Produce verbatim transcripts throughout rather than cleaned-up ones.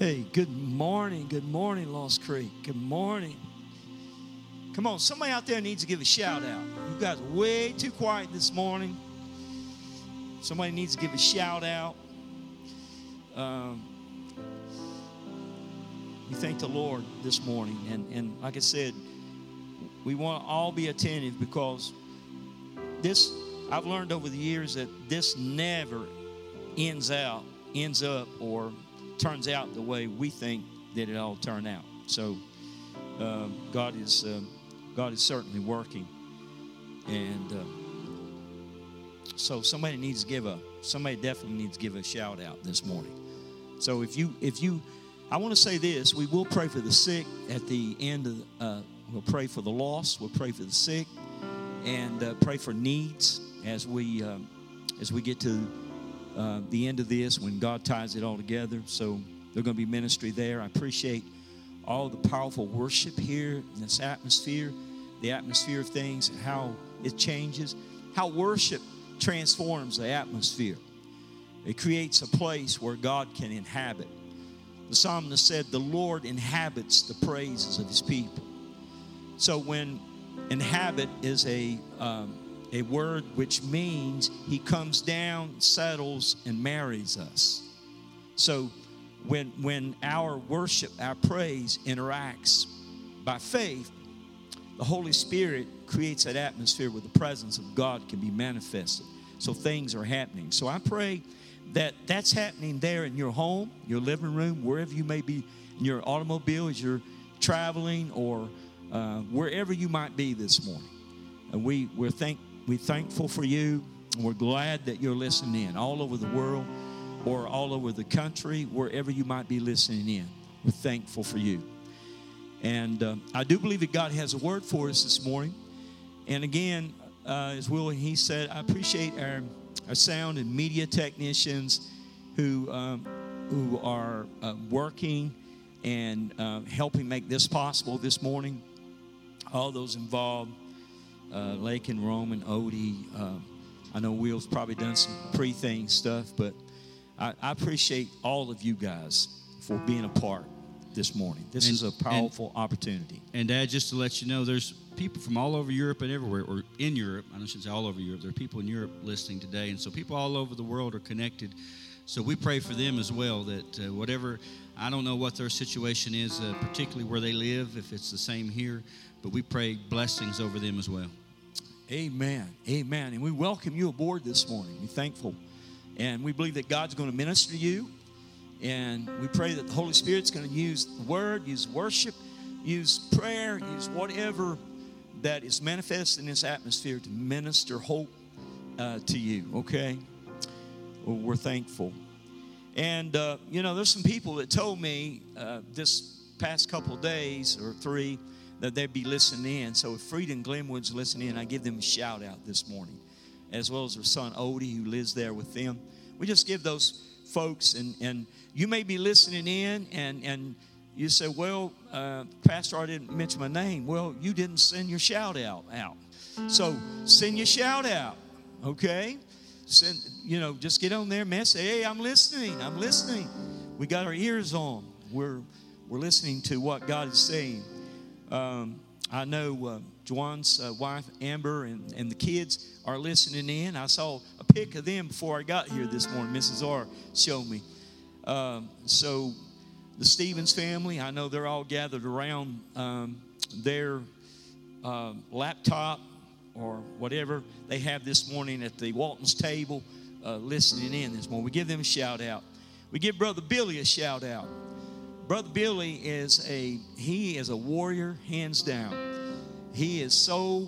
Hey, good morning. Good morning, Lost Creek. Good morning. Come on, somebody out there needs to give a shout out. You guys are way too quiet this morning. Somebody needs to give a shout out. Um, we thank the Lord this morning. And, and like I said, we want to all be attentive because this, I've learned over the years that this never ends out, ends up, or turns out the way we think that it all turned out. So uh, God is uh, God is certainly working, and uh, so somebody needs to give a somebody definitely needs to give a shout out this morning. So if you if you, I want to say this: we will pray for the sick at the end of. Uh, we'll pray for the lost. We'll pray for the sick, and uh, pray for needs as we uh, as we get to. Uh, the end of this when God ties it all together. So there's going to be ministry there. I appreciate all the powerful worship here in this atmosphere, the atmosphere of things, and how it changes, how worship transforms the atmosphere. It creates a place where God can inhabit. The psalmist said, the Lord inhabits the praises of his people. So when inhabit is a um, a word which means he comes down, settles, and marries us. So when when our worship, our praise interacts by faith, the Holy Spirit creates that atmosphere where the presence of God can be manifested. So things are happening. So I pray that that's happening there in your home, your living room, wherever you may be, in your automobile as you're traveling, or uh, wherever you might be this morning. And we, we're thank, we're thankful for you, and we're glad that you're listening in all over the world or all over the country, wherever you might be listening in. We're thankful for you. And uh, I do believe that God has a word for us this morning. And again, uh, as Will and he said, I appreciate our, our sound and media technicians who, um, who are uh, working and uh, helping make this possible this morning. All those involved. Uh, Lake and Roman, Odie. Uh, I know Will's probably done some pre-thing stuff, but I, I appreciate all of you guys for being a part this morning. This and, is a powerful and, opportunity. And Dad, just to let you know, there's people from all over Europe and everywhere, or in Europe. I shouldn't say all over Europe. There are people in Europe listening today, and so people all over the world are connected. So we pray for them as well, that uh, whatever, I don't know what their situation is, uh, particularly where they live, if it's the same here, but we pray blessings over them as well. Amen. Amen. And we welcome you aboard this morning. We're thankful. And we believe that God's going to minister to you. And we pray that the Holy Spirit's going to use the word, use worship, use prayer, use whatever that is manifest in this atmosphere to minister hope uh, to you. Okay? Well, we're thankful. And, uh, you know, there's some people that told me uh, this past couple of days or three that they'd be listening in. So if Frida and Glenwood's listening in, I give them a shout out this morning, as well as their son Odie, who lives there with them. We just give those folks, and, and you may be listening in, and, and you say, well, uh, Pastor, I didn't mention my name. Well, you didn't send your shout out out. So send your shout out, okay? Send, you know, just get on there, man. Say, hey, I'm listening. I'm listening. We got our ears on. We're we're listening to what God is saying. Um, I know uh, Juan's uh, wife, Amber, and, and the kids are listening in. I saw a pic of them before I got here this morning. Missus R showed me. Um, so the Stevens family, I know they're all gathered around um, their uh, laptop or whatever they have this morning at the Walton's table uh, listening in this morning. We give them a shout out. We give Brother Billy a shout out. Brother Billy is a, he is a warrior, hands down. He is so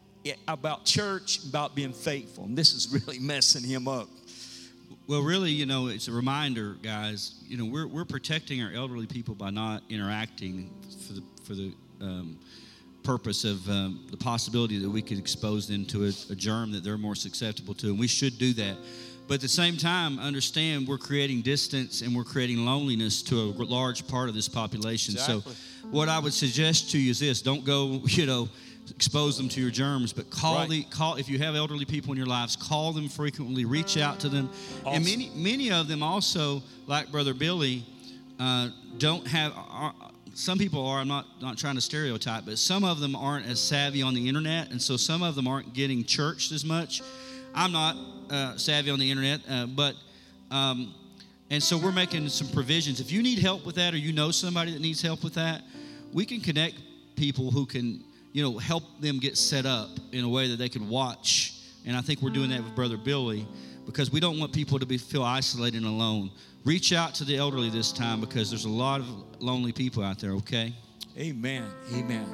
about church, about being faithful. And this is really messing him up. Well, really, you know, it's a reminder, guys, you know, we're we're protecting our elderly people by not interacting for the, for the um, purpose of um, the possibility that we could expose them to a, a germ that they're more susceptible to. And we should do that. But at the same time, understand we're creating distance and we're creating loneliness to a large part of this population. Exactly. So what I would suggest to you is this: don't go, you know, expose them to your germs, but call right. the call if you have elderly people in your lives, call them frequently, reach out to them. Awesome. And many many of them also, like Brother Billy, uh, don't have. Are, some people are. I'm not not trying to stereotype, but some of them aren't as savvy on the internet, and so some of them aren't getting churched as much. I'm not uh, savvy on the internet, uh, but. Um, And so we're making some provisions. If you need help with that, or you know somebody that needs help with that, we can connect people who can, you know, help them get set up in a way that they can watch. And I think we're doing that with Brother Billy, because we don't want people to be feel isolated and alone. Reach out to the elderly this time, because there's a lot of lonely people out there, okay? Amen. Amen.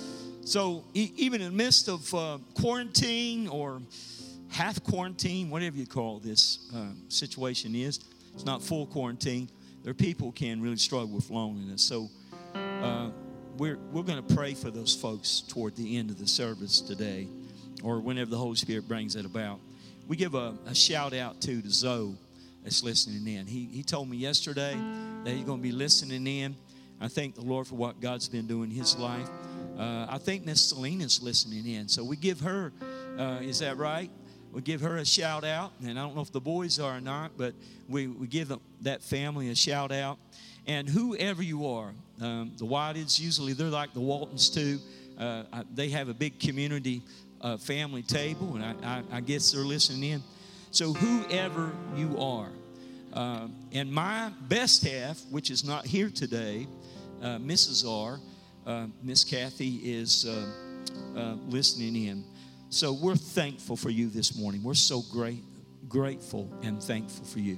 So e- even in the midst of uh, quarantine or half quarantine, whatever you call this uh, situation is, it's not full quarantine. There are people who can really struggle with loneliness. So uh, we're we're going to pray for those folks toward the end of the service today, or whenever the Holy Spirit brings it about. We give a, a shout out to, to Zoe that's listening in. He he told me yesterday that he's going to be listening in. I thank the Lord for what God's been doing in his life. Uh, I think Miss Selena's listening in. So we give her, uh, is that right? We give her a shout out, and I don't know if the boys are or not, but we, we give them, that family a shout out. And whoever you are, um, the Whiteds, usually they're like the Waltons too. Uh, I, they have a big community uh, family table, and I, I, I guess they're listening in. So whoever you are, uh, and my best half, which is not here today, uh, Missus R, uh, Miss Kathy is uh, uh, listening in. So we're thankful for you this morning. We're so great, grateful and thankful for you.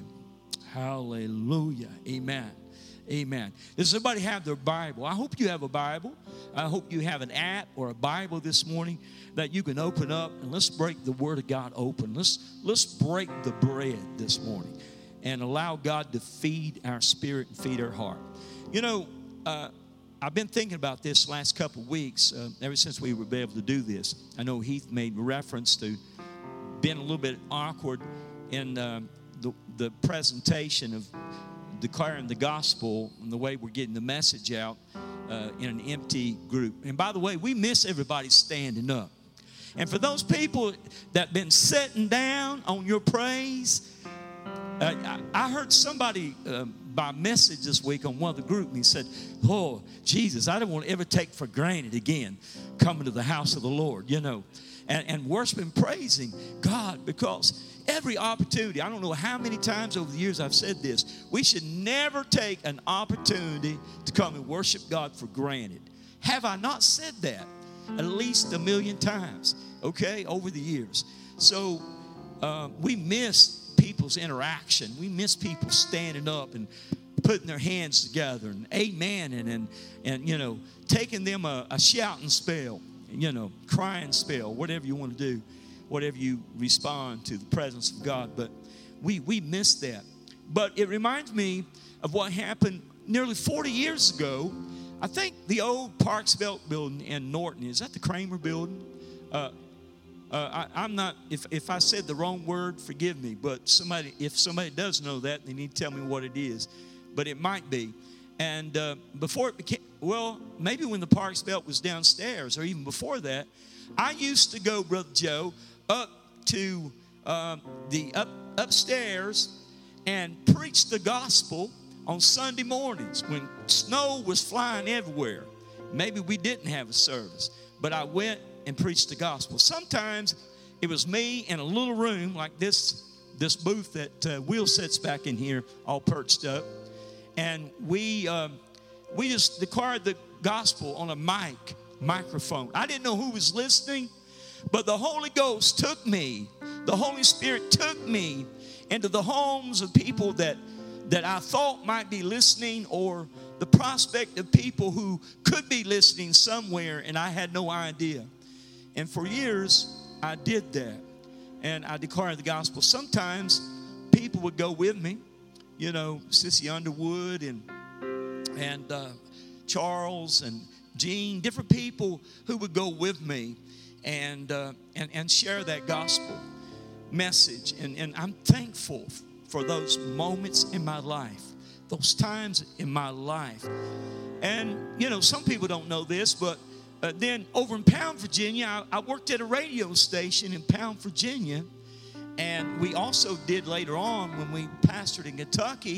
Hallelujah. Amen. Amen. Does everybody have their Bible? I hope you have a Bible. I hope you have an app or a Bible this morning that you can open up, and let's break the Word of God open. Let's, let's break the bread this morning and allow God to feed our spirit and feed our heart. You know, uh, I've been thinking about this last couple of weeks, uh, ever since we were able to do this. I know Heath made reference to being a little bit awkward in uh, the, the presentation of declaring the gospel and the way we're getting the message out uh, in an empty group. And by the way, we miss everybody standing up. And for those people that have been sitting down on your praise, uh, I, I heard somebody uh, by message this week on one of the group, and he said, oh, Jesus, I don't want to ever take for granted again coming to the house of the Lord, you know, and, and worshiping, praising God, because every opportunity, I don't know how many times over the years I've said this, we should never take an opportunity to come and worship God for granted. Have I not said that at least a million times, okay, over the years? So uh, we miss people's interaction. We miss people standing up and putting their hands together and amen and and, and you know, taking them a, a shouting spell, you know, crying spell, whatever you want to do, whatever you respond to the presence of God. But we we miss that. But it reminds me of what happened nearly forty years ago. I think the old Parks Belt building in Norton, is that the Kramer building? Uh, Uh, I, I'm not, if, if I said the wrong word, forgive me. But somebody, if somebody does know that, they need to tell me what it is. But it might be. And uh, before it became, well, maybe when the Parks Belt was downstairs, or even before that, I used to go, Brother Joe, up to uh, the up upstairs and preach the gospel on Sunday mornings when snow was flying everywhere. Maybe we didn't have a service, but I went and preached the gospel. Sometimes it was me in a little room like this, this booth that uh, Will sits back in here, all perched up, and we um, we just declared the gospel on a mic, microphone. I didn't know who was listening, but the Holy Ghost took me. The Holy Spirit took me into the homes of people that that I thought might be listening, or the prospect of people who could be listening somewhere, and I had no idea. And for years, I did that. And I declared the gospel. Sometimes people would go with me. You know, Sissy Underwood and, and uh, Charles and Gene, different people who would go with me and, uh, and, and share that gospel message. And, and I'm thankful for those moments in my life, those times in my life. And, you know, some people don't know this, but Uh, then over in Pound, Virginia, I, I worked at a radio station in Pound, Virginia. And we also did later on, when we pastored in Kentucky,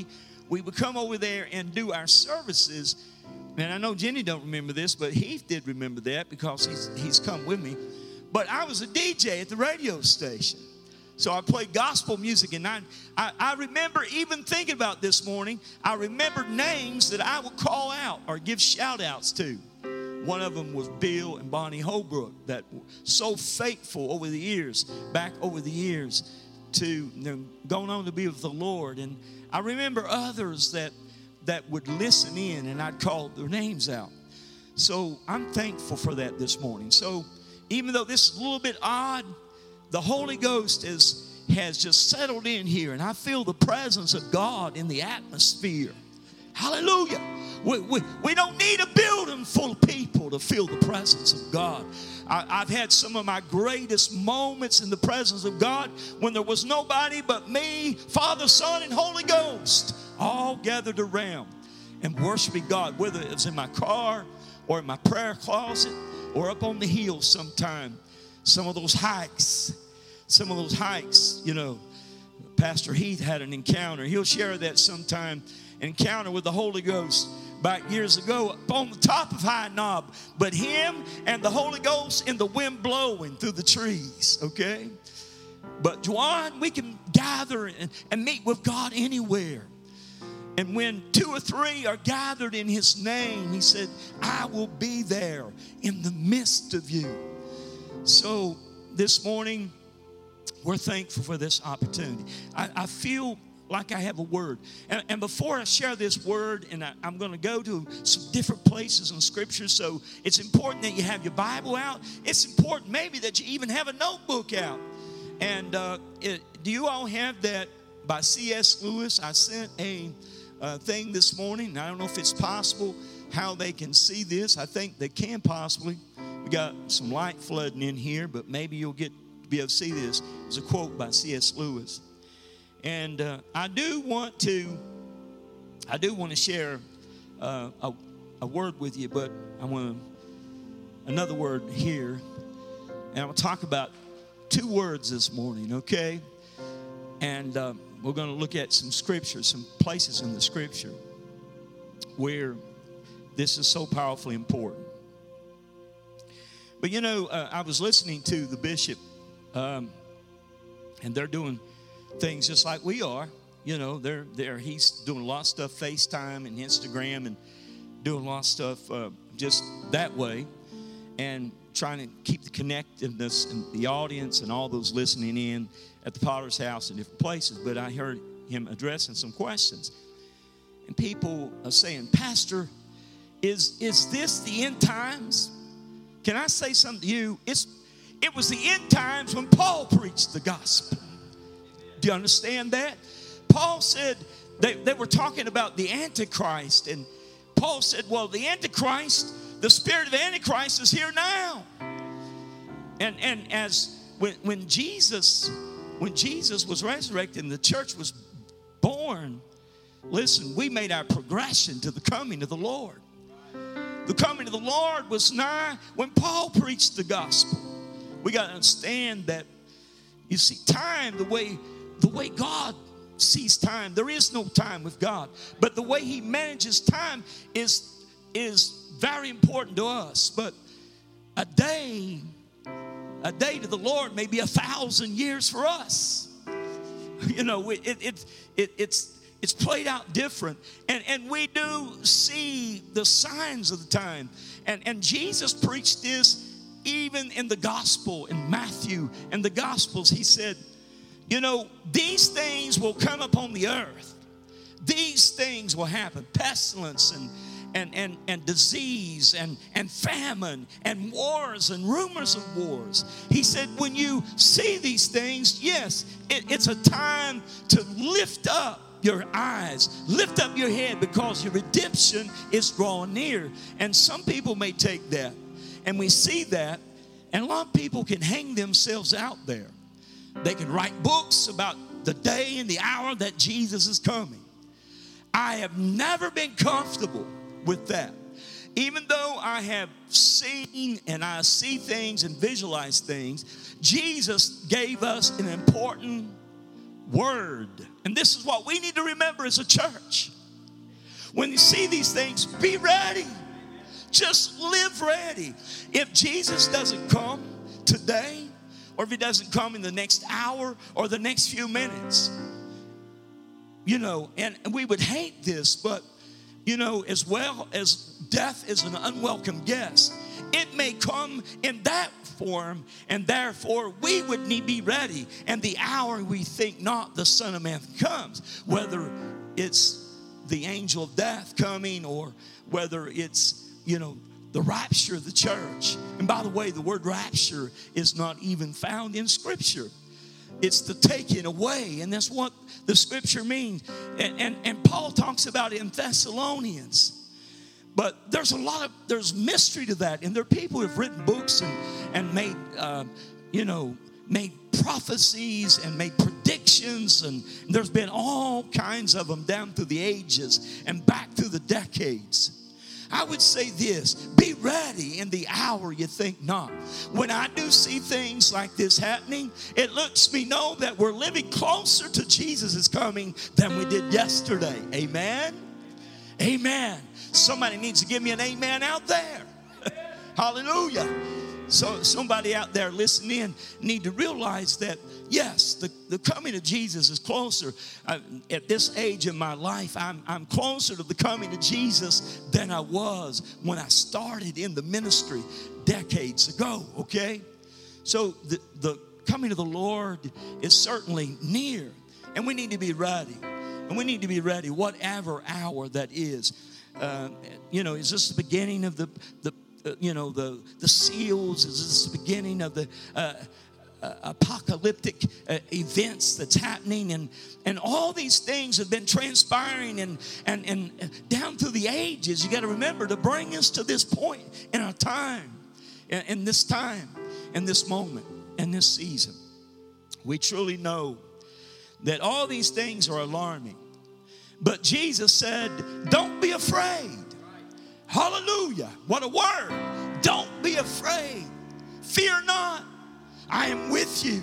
we would come over there and do our services. And I know Jenny don't remember this, but Heath did remember that because he's, he's come with me. But I was a D J at the radio station. So I played gospel music, and I, I, I remember even thinking about this morning, I remembered names that I would call out or give shout-outs to. One of them was Bill and Bonnie Holbrook, that were so faithful over the years, back over the years, to you know, going on to be with the Lord. And I remember others that, that would listen in, and I'd call their names out. So I'm thankful for that this morning. So even though this is a little bit odd, the Holy Ghost is, has just settled in here, and I feel the presence of God in the atmosphere. Hallelujah. We, we, we don't need a building full of people to feel the presence of God. I, I've had some of my greatest moments in the presence of God when there was nobody but me, Father, Son, and Holy Ghost, all gathered around and worshiping God, whether it was in my car or in my prayer closet or up on the hill sometime. Some of those hikes, some of those hikes, you know, Pastor Heath had an encounter. He'll share that sometime, encounter with the Holy Ghost back years ago up on the top of High Knob. But him and the Holy Ghost in the wind blowing through the trees, okay? But Juan, we can gather and, and meet with God anywhere. And when two or three are gathered in His name, He said, I will be there in the midst of you. So this morning, we're thankful for this opportunity. I, I feel like I have a word. And, and before I share this word, and I, I'm going to go to some different places in Scripture, so it's important that you have your Bible out. It's important maybe that you even have a notebook out. And uh, it, do you all have that by C S Lewis? I sent a uh, thing this morning. I don't know if it's possible how they can see this. I think they can possibly. We got some light flooding in here, but maybe you'll get to be able to see this. It's a quote by C S Lewis. And uh, I do want to, I do want to share uh, a, a word with you, but I want to, another word here. And I'm going to talk about two words this morning, okay? And uh, we're going to look at some scripture, some places in the scripture where this is so powerfully important. But you know, uh, I was listening to the bishop, um, and they're doing things just like we are. You know, they're there. He's doing a lot of stuff, FaceTime and Instagram, and doing a lot of stuff uh, just that way, and trying to keep the connectiveness and the audience and all those listening in at the Potter's House and different places. But I heard him addressing some questions, and people are saying, Pastor, is is this the end times? Can I say something to you? It's, it was the end times when Paul preached the gospel. Do you understand that? Paul said they, they were talking about the Antichrist. And Paul said, well, the Antichrist, the spirit of the Antichrist is here now. And, and as when, when Jesus, when Jesus was resurrected and the church was born, listen, we made our progression to the coming of the Lord. The coming of the Lord was nigh when Paul preached the gospel. We got to understand that, you see, time, the way, the way God sees time, there is no time with God. But the way He manages time is, is very important to us. But a day, a day to the Lord may be a thousand years for us. You know, it, it, it, it's... It's played out different. And, and we do see the signs of the time. And, and Jesus preached this even in the gospel, in Matthew and the Gospels. He said, you know, these things will come upon the earth. These things will happen. Pestilence and, and, and, and disease and, and famine and wars and rumors of wars. He said, when you see these things, yes, it, it's a time to lift up your eyes, lift up your head, because your redemption is drawing near. And some people may take that, and we see that, and a lot of people can hang themselves out there. They can write books about the day and the hour that Jesus is coming. I have never been comfortable with that. Even though I have seen and I see things and visualize things, Jesus gave us an important word. And this is what we need to remember as a church. When you see these things, be ready. Just live ready. If Jesus doesn't come today, or if he doesn't come in the next hour or the next few minutes, you know, and we would hate this, but, you know, as well as death is an unwelcome guest, it may come in that form, and therefore we would need be ready. And the hour we think not, the Son of Man comes, whether it's the angel of death coming, or whether it's, you know, the rapture of the church. And by the way, the word rapture is not even found in Scripture. It's the taking away, and that's what the Scripture means. And, and, and Paul talks about it in Thessalonians. But there's a lot of, there's mystery to that. And there are people who have written books and, and made, uh, you know, made prophecies and made predictions. And there's been all kinds of them down through the ages and back through the decades. I would say this: be ready in the hour you think not. When I do see things like this happening, it lets me know that we're living closer to Jesus' coming than we did yesterday. Amen? Amen. Somebody needs to give me an amen out there. Hallelujah. So somebody out there listening in need to realize that, yes, the, the coming of Jesus is closer. I, at this age in my life, I'm, I'm closer to the coming of Jesus than I was when I started in the ministry decades ago, okay? So the, the coming of the Lord is certainly near, and we need to be ready. And we need to be ready whatever hour that is. Uh, you know, is this the beginning of the, the uh, you know, the, the seals? Is this the beginning of the uh, uh, apocalyptic uh, events that's happening? And, and all these things have been transpiring and, and, and down through the ages. You got to remember to bring us to this point in our time, in, in this time, in this moment, in this season. We truly know that all these things are alarming. But Jesus said, don't be afraid. Hallelujah. What a word. Don't be afraid. Fear not. I am with you.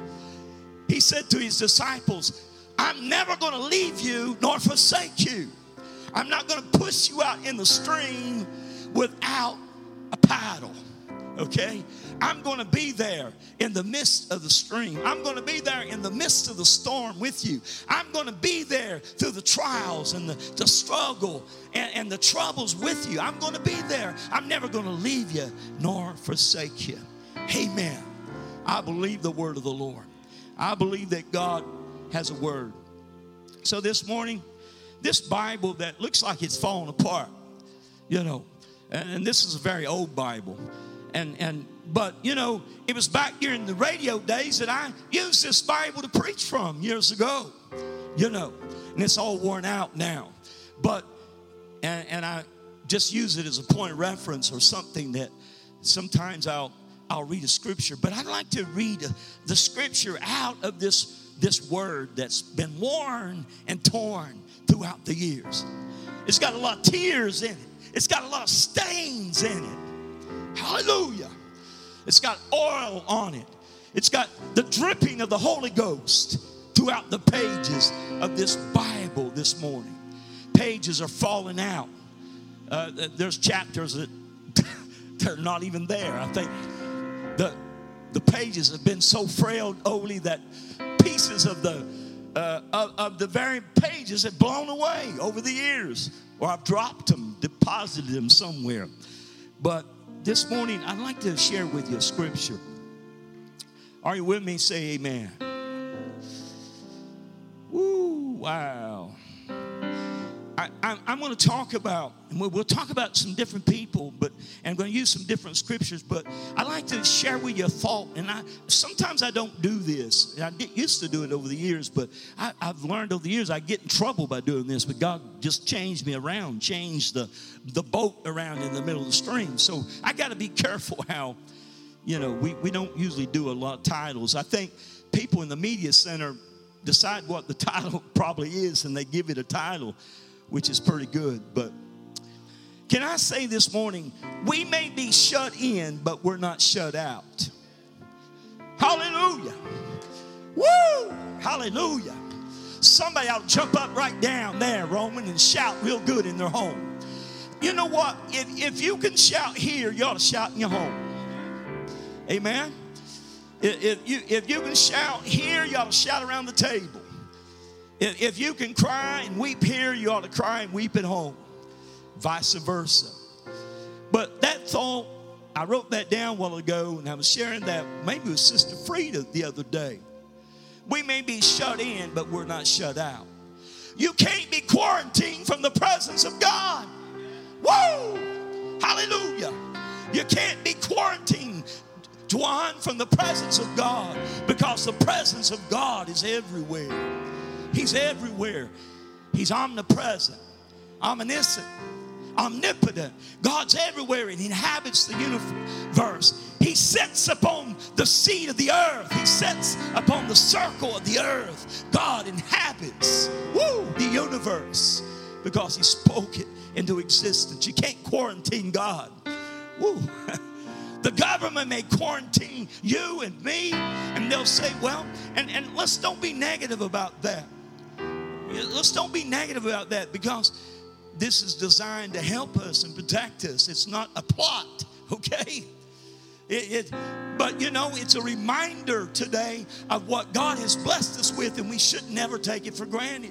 He said to his disciples, I'm never going to leave you nor forsake you. I'm not going to push you out in the stream without a paddle. Okay? I'm going to be there in the midst of the stream. I'm going to be there in the midst of the storm with you. I'm going to be there through the trials and the, the struggle and, and the troubles with you. I'm going to be there. I'm never going to leave you nor forsake you. Amen. I believe the word of the Lord. I believe that God has a word. So this morning, this Bible that looks like it's falling apart, you know, and, and this is a very old Bible. And, and but, you know, it was back during the radio days that I used this Bible to preach from years ago, you know, and it's all worn out now. But, and, and I just use it as a point of reference or something that sometimes I'll, I'll read a scripture. But I'd like to read a, the scripture out of this, this word that's been worn and torn throughout the years. It's got a lot of tears in it. It's got a lot of stains in it. Hallelujah. It's got oil on it. It's got the dripping of the Holy Ghost throughout the pages of this Bible this morning. Pages are falling out. Uh, there's chapters that they're not even there. I think the, the pages have been so frailed only that pieces of the, uh, of, of the very pages have blown away over the years. Or I've dropped them, deposited them somewhere. But this morning, I'd like to share with you a scripture. Are you with me? Say amen. Woo, wow. I, I, I'm going to talk about, and we'll, we'll talk about some different people, but and I'm going to use some different scriptures, but I like to share with you a thought, and I sometimes I don't do this. I get used to doing it over the years, but I, I've learned over the years I get in trouble by doing this, but God just changed me around, changed the, the boat around in the middle of the stream. So I got to be careful how, you know, we, we don't usually do a lot of titles. I think people in the media center decide what the title probably is, and they give it a title, which is pretty good. But can I say this morning, we may be shut in, but we're not shut out. Hallelujah. Woo! Hallelujah. somebody ought to jump up right down there, Roman, and shout real good in their home. You know what? If, if you can shout here, you ought to shout in your home. Amen? If, if, you, if you can shout here, you ought to shout around the table. If, if you can cry and weep here, you ought to cry and weep at home. Vice versa. But that thought, I wrote that down a while ago, and I was sharing that maybe with Sister Frida the other day. We may be shut in, but we're not shut out. You can't be quarantined from the presence of God. Woo! Hallelujah. You can't be quarantined, Dwan, from the presence of God, because the presence of God is everywhere. He's everywhere. He's omnipresent, omniscient, omnipotent. God's everywhere and He inhabits the universe. He sits upon the seat of the earth. He sits upon the circle of the earth. God inhabits, woo, the universe because He spoke it into existence. You can't quarantine God. Woo. The government may quarantine you and me, and they'll say, well, and, and let's don't be negative about that. Let's don't be negative about that, because this is designed to help us and protect us. It's not a plot, okay? It, it, but, you know, it's a reminder today of what God has blessed us with, and we should never take it for granted.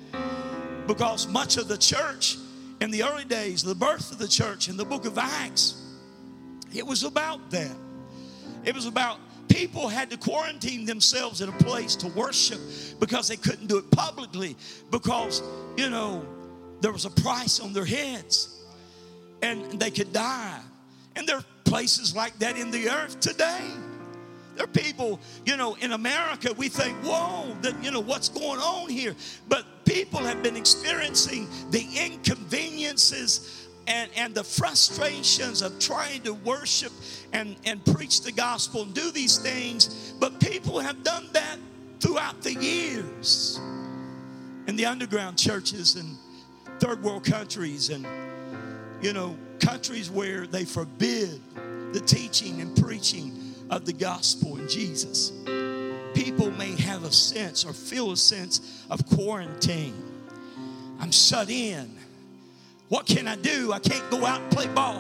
Because much of the church in the early days, the birth of the church in the book of Acts, it was about that. It was about people had to quarantine themselves in a place to worship because they couldn't do it publicly because, you know, there was a price on their heads and they could die. And there are places like that in the earth today. There are people, you know, in America, we think, whoa, that, you know, what's going on here? But people have been experiencing the inconveniences And, and the frustrations of trying to worship and, and preach the gospel and do these things. But people have done that throughout the years in the underground churches and third world countries and, you know, countries where they forbid the teaching and preaching of the gospel in Jesus. People may have a sense or feel a sense of quarantine. I'm shut in. What can I do? I can't go out and play ball.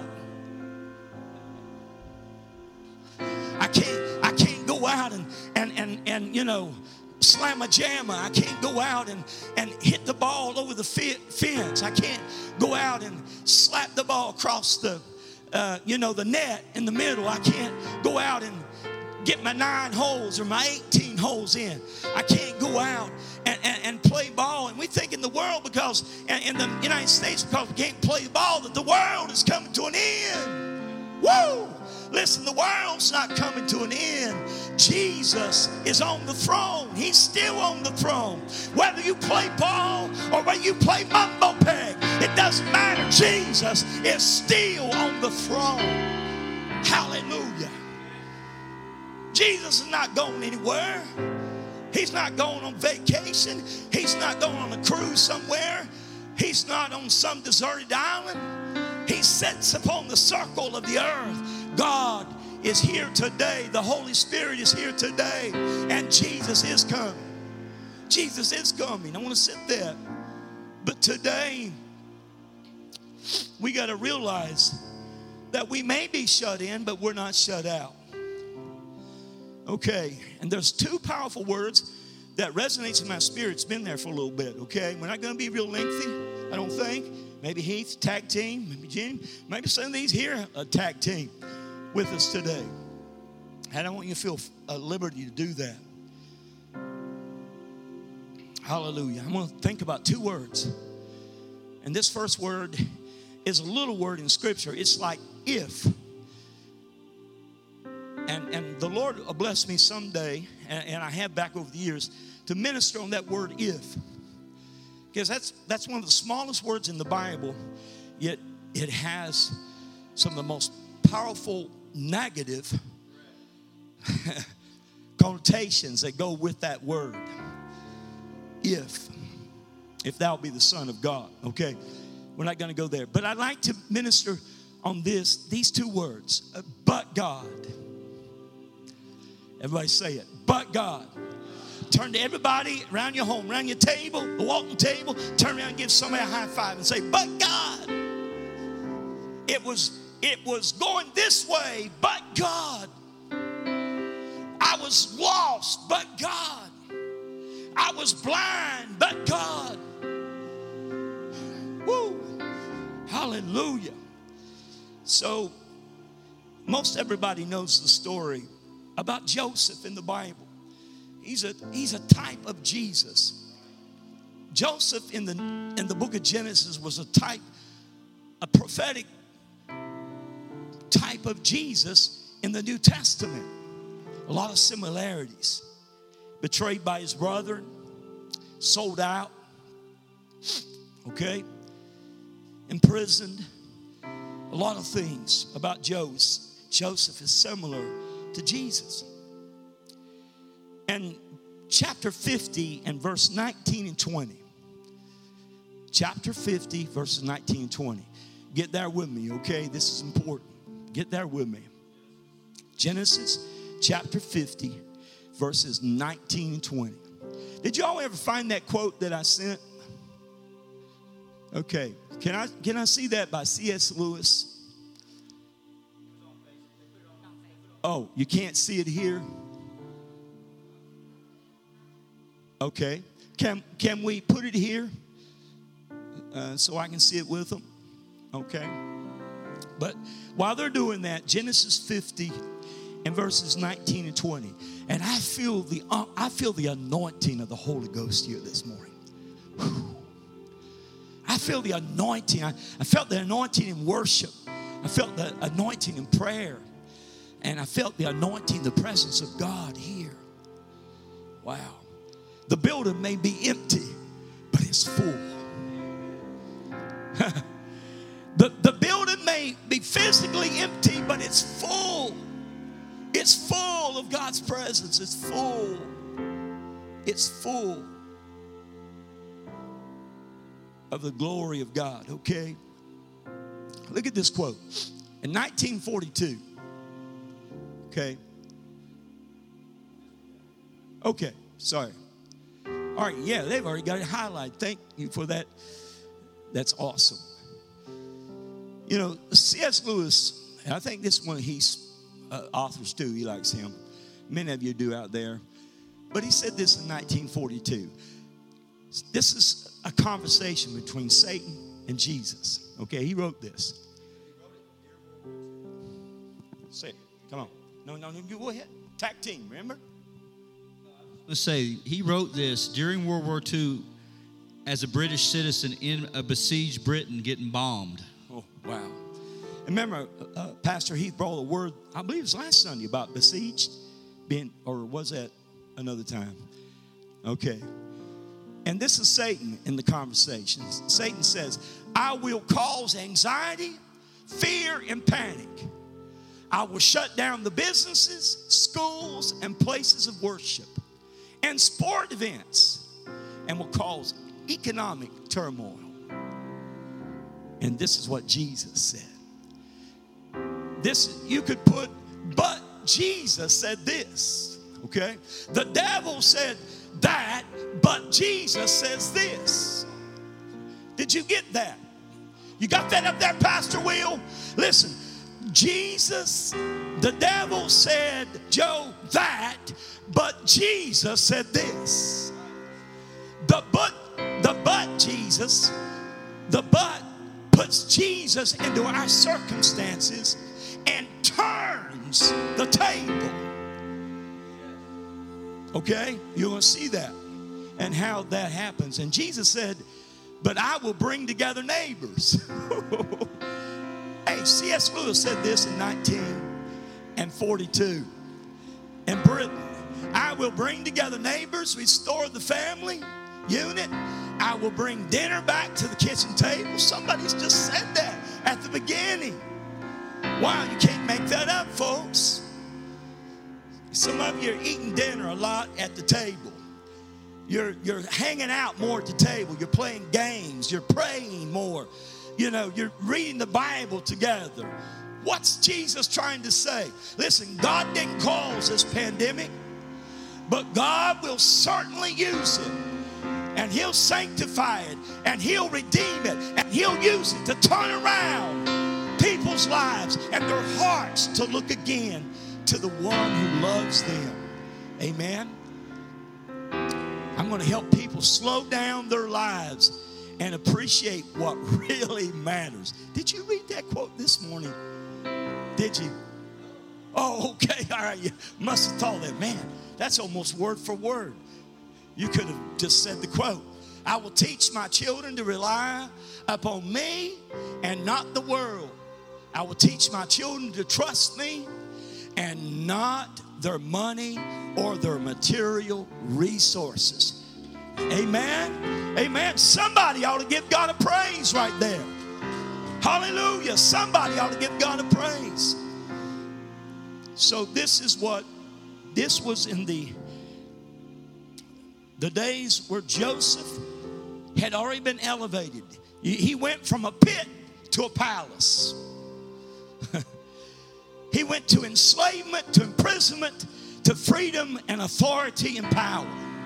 I can't, I can't go out and, and, and, and you know, slam a jammer. I can't go out and, and hit the ball over the fence. I can't go out and slap the ball across the, uh, you know, the net in the middle. I can't go out and get my nine holes or my eighteen holes in. I can't go out and, and, and play ball. And we think in the world, because in the United States, because we can't play ball, that the world is coming to an end. Woo! Listen, the world's not coming to an end. Jesus is on the throne. He's still on the throne. Whether you play ball or whether you play mumbo peg, it doesn't matter. Jesus is still on the throne. Hallelujah. Jesus is not going anywhere. He's not going on vacation. He's not going on a cruise somewhere. He's not on some deserted island. He sits upon the circle of the earth. God is here today. The Holy Spirit is here today. And Jesus is coming. Jesus is coming. I want to sit there. But today, we got to realize that we may be shut in, but we're not shut out. Okay, and there's two powerful words that resonates in my spirit. It's been there for a little bit, okay? We're not going to be real lengthy, I don't think. Maybe Heath, tag team, maybe Jim, maybe some of these here, a tag team with us today. And I want you to feel a liberty to do that. Hallelujah. I'm going to think about two words. And this first word is a little word in Scripture. It's like if. And, and the Lord will bless me someday, and, and I have back over the years, to minister on that word if. Because that's, that's one of the smallest words in the Bible, yet it has some of the most powerful negative connotations that go with that word. If. If thou be the Son of God. Okay, we're not going to go there. But I'd like to minister on this, these two words, but God. Everybody say it. But God. turn to everybody around your home, around your table, the walking table. Turn around and give somebody a high five and say, but God. It was, it was going this way, but God. I was lost, but God. I was blind, but God. Woo. Hallelujah. So, most everybody knows the story about Joseph in the Bible. He's a, he's a type of Jesus. Joseph in the, in the book of Genesis was a type, a prophetic type of Jesus in the New Testament. A lot of similarities. Betrayed by his brother, sold out, okay, imprisoned. A lot of things about Joseph. Joseph is similar to Jesus. And chapter fifty and verse nineteen and twenty. Chapter fifty, verses nineteen and twenty. Get there with me, okay? This is important. Get there with me. Genesis chapter fifty, verses nineteen and twenty. Did y'all ever find that quote that I sent? Okay. Can I, can I see that by C S Lewis? Oh, you can't see it here? Okay. Can, can we put it here uh, so I can see it with them? Okay. But while they're doing that, Genesis fifty and verses nineteen and twenty. And I feel the uh, I feel the anointing of the Holy Ghost here this morning. Whew. I feel the anointing. I, I felt the anointing in worship. I felt the anointing in prayer. And I felt the anointing, the presence of God here. Wow. The building may be empty, but it's full. the, the building may be physically empty, but it's full. It's full of God's presence. It's full. It's full of the glory of God, okay? Look at this quote. In nineteen forty-two, okay? Okay, sorry. All right, yeah, they've already got it highlighted. Thank you for that. That's awesome. You know, C S Lewis, and I think this one he's uh, authors too. He likes him. Many of you do out there. But he said this in nineteen forty-two. This is a conversation between Satan and Jesus. Okay, he wrote this. Say it. Come on. No, no, no, you go ahead. Tag team, remember? Let's say he wrote this during World War Two as a British citizen in a besieged Britain getting bombed. Oh, wow. Remember, uh, Pastor Heath brought a word, I believe it was last Sunday, about besieged being, or was that another time? Okay. And this is Satan in the conversation. Satan says, I will cause anxiety, fear, and panic. I will shut down the businesses, schools, and places of worship and sport events, and will cause economic turmoil. And this is what Jesus said. This, you could put, but Jesus said this, okay? The devil said that, but Jesus says this. Did you get that? You got that up there, Pastor Will? Listen, Jesus, the devil said, Joe, that, but Jesus said this. The but, the but Jesus, the but puts Jesus into our circumstances and turns the table. Okay? You're going to see that and how that happens. And Jesus said, but I will bring together neighbors. Hey, C S Lewis said this in nineteen forty-two in Britain. I will bring together neighbors, restore the family unit. I will bring dinner back to the kitchen table. Somebody's just said that at the beginning. Wow, you can't make that up, folks. Some of you are eating dinner a lot at the table. You're, you're hanging out more at the table. You're playing games. You're praying more. You know, you're reading the Bible together. What's Jesus trying to say? Listen, God didn't cause this pandemic. but God will certainly use it. And he'll sanctify it, and he'll redeem it, and he'll use it to turn around people's lives and their hearts to look again to the one who loves them. Amen. I'm going to help people slow down their lives and appreciate what really matters. Did you read that quote this morning? Did you? Oh, okay. All right. You must have thought that. Man, that's almost word for word. You could have just said the quote. I will teach my children to rely upon me and not the world. I will teach my children to trust me and not their money or their material resources. Amen. Amen. Somebody ought to give God a praise right there. Hallelujah. Somebody ought to give God a praise. So this is what, this was in the The days where Joseph had already been elevated. He went from a pit to a palace. He went to enslavement, to imprisonment, to freedom and authority and power.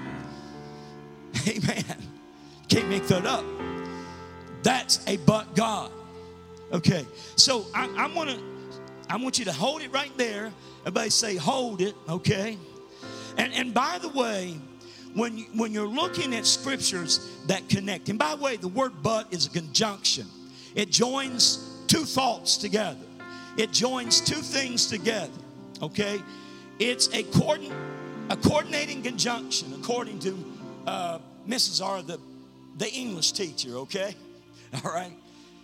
Amen. Can't make that up. That's a but God. Okay, so I, I'm gonna, I want you to hold it right there. Everybody say, hold it, okay? And and by the way, When, you, when you're looking at scriptures that connect, and by the way, the word but is a conjunction. It joins two thoughts together. It joins two things together, okay? It's a, coordin, a coordinating conjunction, according to uh, Missus R, the, the English teacher, okay? All right?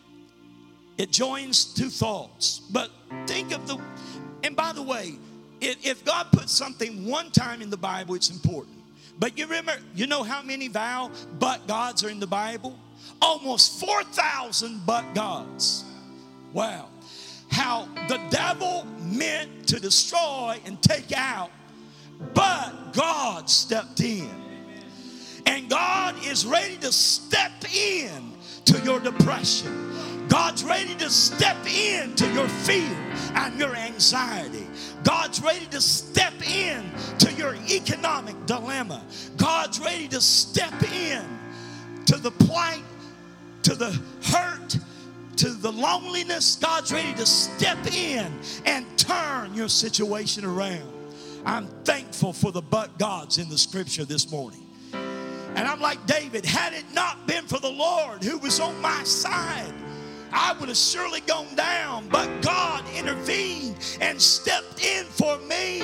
It joins two thoughts. But think of the, and by the way, if, if God puts something one time in the Bible, it's important. But you remember, you know how many vow but gods are in the Bible? Almost four thousand but gods. Wow. How the devil meant to destroy and take out, but God stepped in. And God is ready to step in to your depression. God's ready to step in to your fear and your anxiety. God's ready to step in to your economic dilemma. God's ready to step in to the plight, to the hurt, to the loneliness. God's ready to step in and turn your situation around. I'm thankful for the but gods in the scripture this morning. And I'm like David, had it not been for the Lord who was on my side, I would have surely gone down, but God intervened and stepped in for me.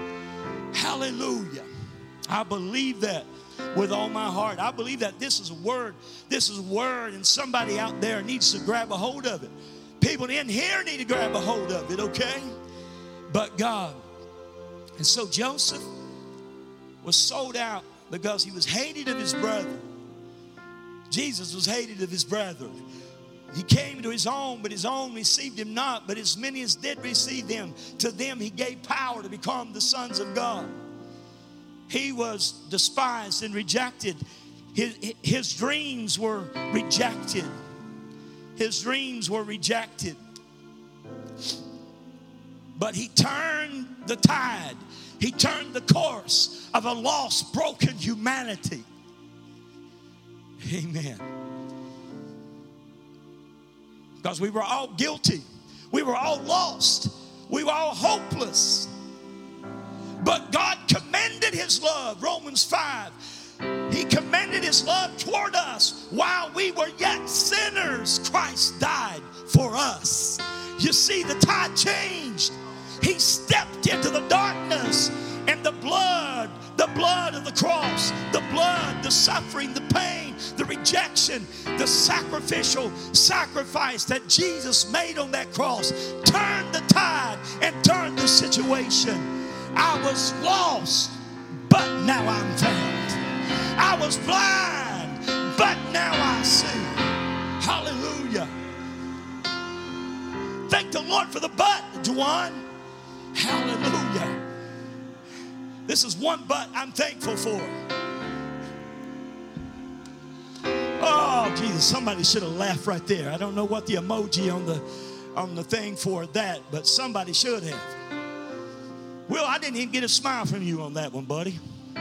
Hallelujah. I believe that with all my heart. I believe that this is a word. This is a word, and somebody out there needs to grab a hold of it. People in here need to grab a hold of it, okay? But God. And so Joseph was sold out because he was hated of his brother. Jesus was hated of his brother. He came to his own, but his own received him not. But as many as did receive him, to them he gave power to become the sons of God. He was despised and rejected. His, his dreams were rejected. His dreams were rejected. But he turned the tide. He turned the course of a lost, broken humanity. Amen. Because we were all guilty. We were all lost. We were all hopeless. But God commended his love. Romans five. He commended his love toward us. While we were yet sinners, Christ died for us. You see, the tide changed. He stepped into the darkness, and the blood, the blood of the cross, the blood, the suffering, the pain, the rejection, the sacrificial sacrifice that Jesus made on that cross turned the tide and turned the situation. I was lost, but now I'm found. I was blind, but now I see. Hallelujah. Thank the Lord for the but, Juwan. Hallelujah. This is one but I'm thankful for. Oh, Jesus, somebody should have laughed right there. I don't know what the emoji on the on the thing for that, but somebody should have. Will, I didn't even get a smile from you on that one, buddy.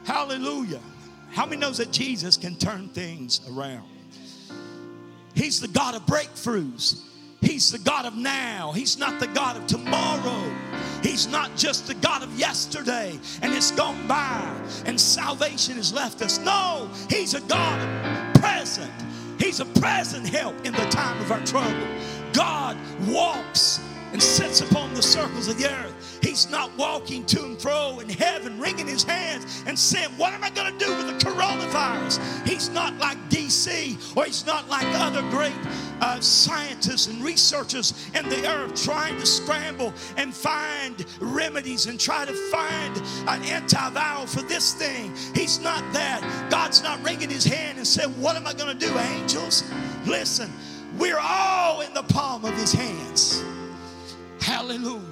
Hallelujah. How many knows that Jesus can turn things around? He's the God of breakthroughs. He's the God of now. He's not the God of tomorrow. He's not just the God of yesterday and it's gone by and salvation has left us. No, He's a God of present. He's a present help in the time of our trouble. God walks and sits upon the circles of the earth. He's not walking to and fro in heaven, wringing his hands and saying, what am I going to do with the coronavirus? He's not like D C or he's not like other great uh, scientists and researchers in the earth trying to scramble and find remedies and try to find an antiviral for this thing. He's not that. God's not wringing his hand and saying, what am I going to do, angels? Listen, we're all in the palm of his hands. Hallelujah.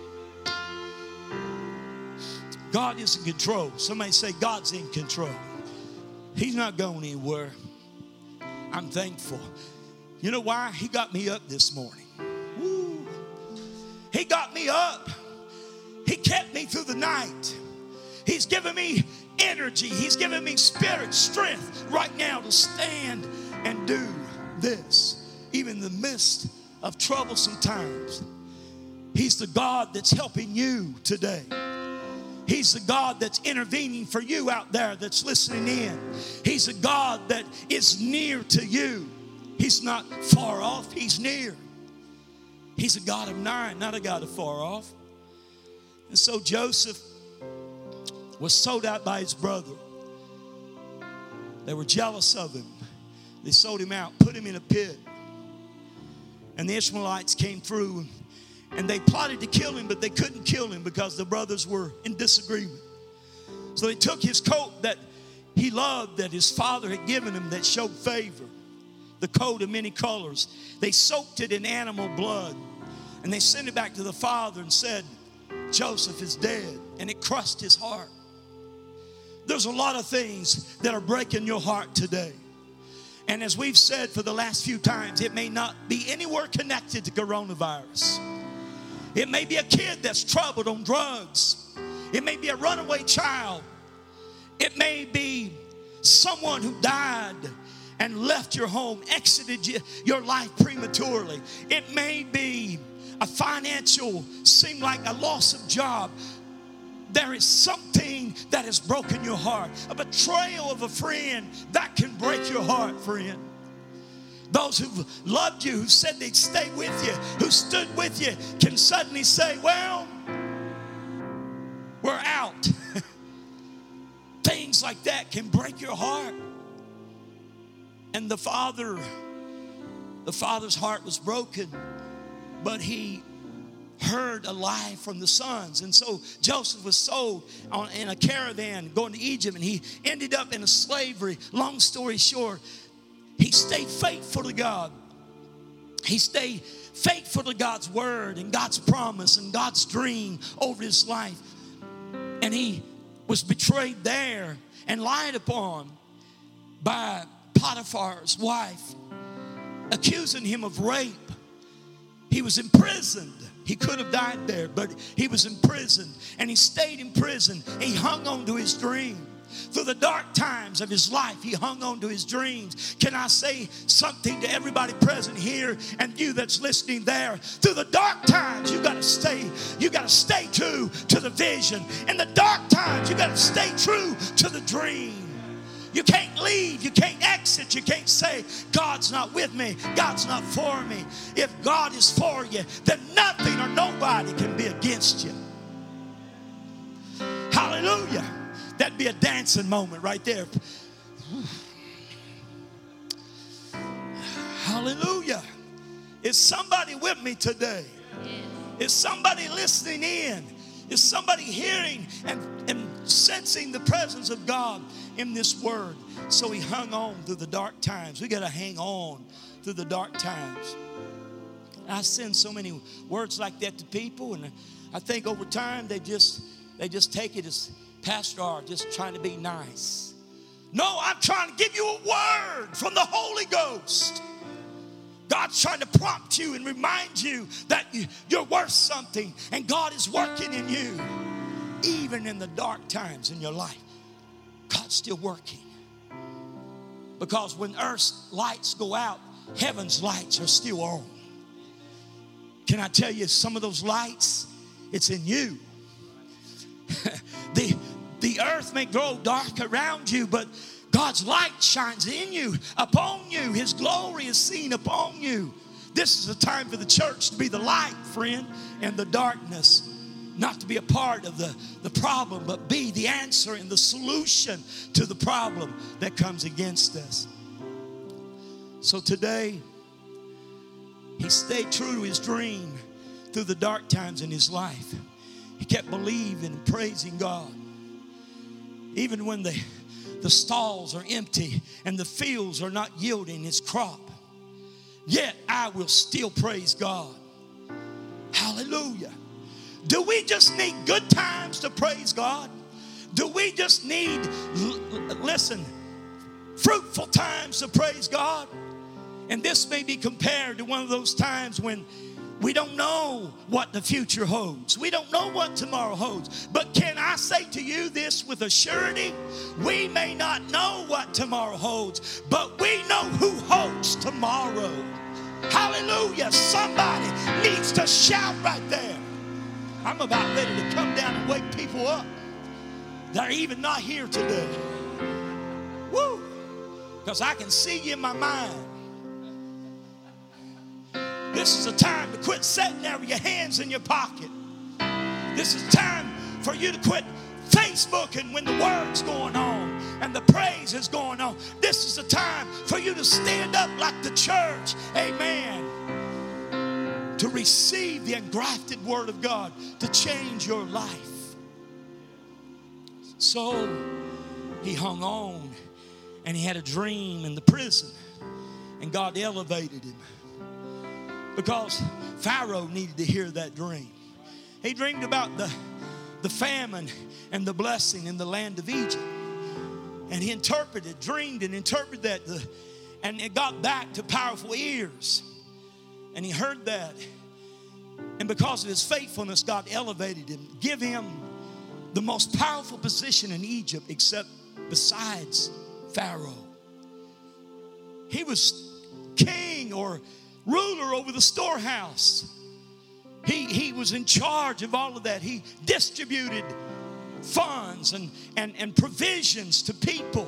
God is in control. Somebody say, God's in control. He's not going anywhere. I'm thankful. You know why? He got me up this morning. Woo. He got me up. He kept me through the night. He's given me energy. He's given me spirit, strength right now to stand and do this, even in the midst of troublesome times. He's the God that's helping you today. He's the God that's intervening for you out there that's listening in. He's a God that is near to you. He's not far off. He's near. He's a God of nigh, not a God of far off. And so Joseph was sold out by his brother. They were jealous of him. They sold him out, put him in a pit. And the Ishmaelites came through and they plotted to kill him, but they couldn't kill him because the brothers were in disagreement. So they took his coat that he loved, that his father had given him, that showed favor, the coat of many colors. They soaked it in animal blood, and they sent it back to the father and said, Joseph is dead. And it crushed his heart. There's a lot of things that are breaking your heart today. And as we've said for the last few times, it may not be anywhere connected to coronavirus. It may be a kid that's troubled on drugs. It may be a runaway child. It may be someone who died and left your home, exited your life prematurely. It may be a financial, seem like a loss of job. There is something that has broken your heart. A betrayal of a friend, that can break your heart, friend. Those who've loved you, who said they'd stay with you, who stood with you, can suddenly say, well, we're out. Things like that can break your heart. And the father, the father's heart was broken, but he heard a lie from the sons. And so Joseph was sold on, in a caravan going to Egypt, and he ended up in a slavery. Long story short, he stayed faithful to God. He stayed faithful to God's word and God's promise and God's dream over his life. And he was betrayed there and lied upon by Potiphar's wife, accusing him of rape. He was imprisoned. He could have died there, but he was imprisoned. And he stayed in prison. He hung on to his dream. Through the dark times of his life, he hung on to his dreams. Can I say something to everybody present here and you that's listening there? Through the dark times, you got to stay. You got to stay true to the vision. In the dark times, you got to stay true to the dream. You can't leave. You can't exit. You can't say, God's not with me. God's not for me. If God is for you, then nothing or nobody can be against you. Hallelujah. That'd be a dancing moment right there. Hallelujah. Is somebody with me today? Is somebody listening in? Is somebody hearing and, and sensing the presence of God in this word? So he hung on through the dark times. We got to hang on through the dark times. I send so many words like that to people, and I think over time they just they just take it as Pastor R just trying to be nice. No, I'm trying to give you a word from the Holy Ghost. God's trying to prompt you and remind you that you're worth something, and God is working in you, even in the dark times in your life. God's still working. Because when earth's lights go out, heaven's lights are still on. Can I tell you, some of those lights, it's in you. the, the earth may grow dark around you, but God's light shines in you, upon you. His glory is seen upon you. This is a time for the church to be the light, friend, in the darkness. Not to be a part of the, the problem, but be the answer and the solution to the problem that comes against us. So today, he stayed true to his dream through the dark times in his life. He kept believing and praising God. Even when the, the stalls are empty and the fields are not yielding its crop, yet I will still praise God. Hallelujah. Do we just need good times to praise God? Do we just need, listen, fruitful times to praise God? And this may be compared to one of those times when we don't know what the future holds. We don't know what tomorrow holds. But can I say to you this with a surety? We may not know what tomorrow holds, but we know who holds tomorrow. Hallelujah. Somebody needs to shout right there. I'm about ready to come down and wake people up that are even not here today. Woo! Because I can see you in my mind. This is a time to quit sitting there with your hands in your pocket. This is time for you to quit Facebooking when the word's going on and the praise is going on. This is the time for you to stand up like the church. Amen. To receive the engrafted word of God to change your life. So he hung on and he had a dream in the prison, and God elevated him because Pharaoh needed to hear that dream. He dreamed about the, the famine and the blessing in the land of Egypt, and he interpreted, dreamed and interpreted that, the, and it got back to powerful ears. And he heard that. And because of his faithfulness, God elevated him, give him the most powerful position in Egypt except besides Pharaoh. He was king or ruler over the storehouse. He, he was in charge of all of that. He distributed funds and, and, and provisions to people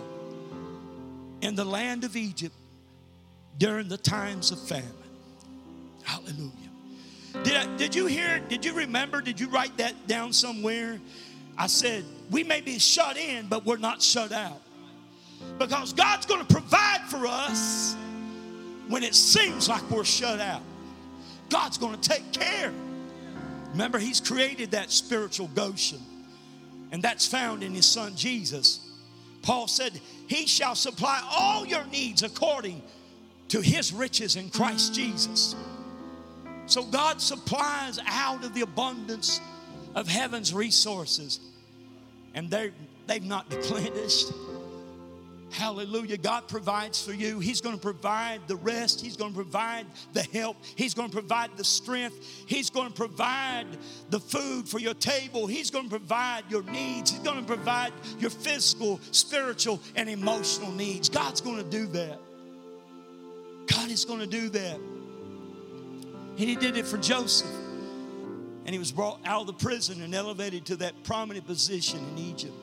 in the land of Egypt during the times of famine. Hallelujah. Did, I, did you hear, did you remember, did you write that down somewhere? I said, we may be shut in, but we're not shut out. Because God's going to provide for us when it seems like we're shut out. God's going to take care. Remember, he's created that spiritual Goshen. And that's found in his son Jesus. Paul said, he shall supply all your needs according to his riches in Christ Jesus. So God supplies out of the abundance of heaven's resources. And they've not depleted. Hallelujah. God provides for you. He's going to provide the rest. He's going to provide the help. He's going to provide the strength. He's going to provide the food for your table. He's going to provide your needs. He's going to provide your physical, spiritual, and emotional needs. God's going to do that. God is going to do that. And he did it for Joseph. And he was brought out of the prison and elevated to that prominent position in Egypt.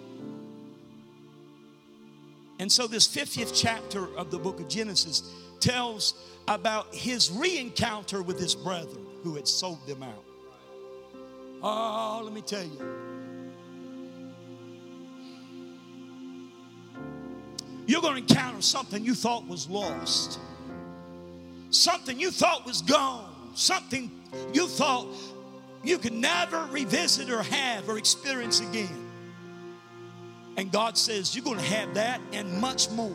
And so this fiftieth chapter of the book of Genesis tells about his re-encounter with his brethren who had sold them out. Oh, let me tell you. You're going to encounter something you thought was lost. Something you thought was gone. Something you thought you could never revisit or have or experience again. And God says, you're going to have that and much more.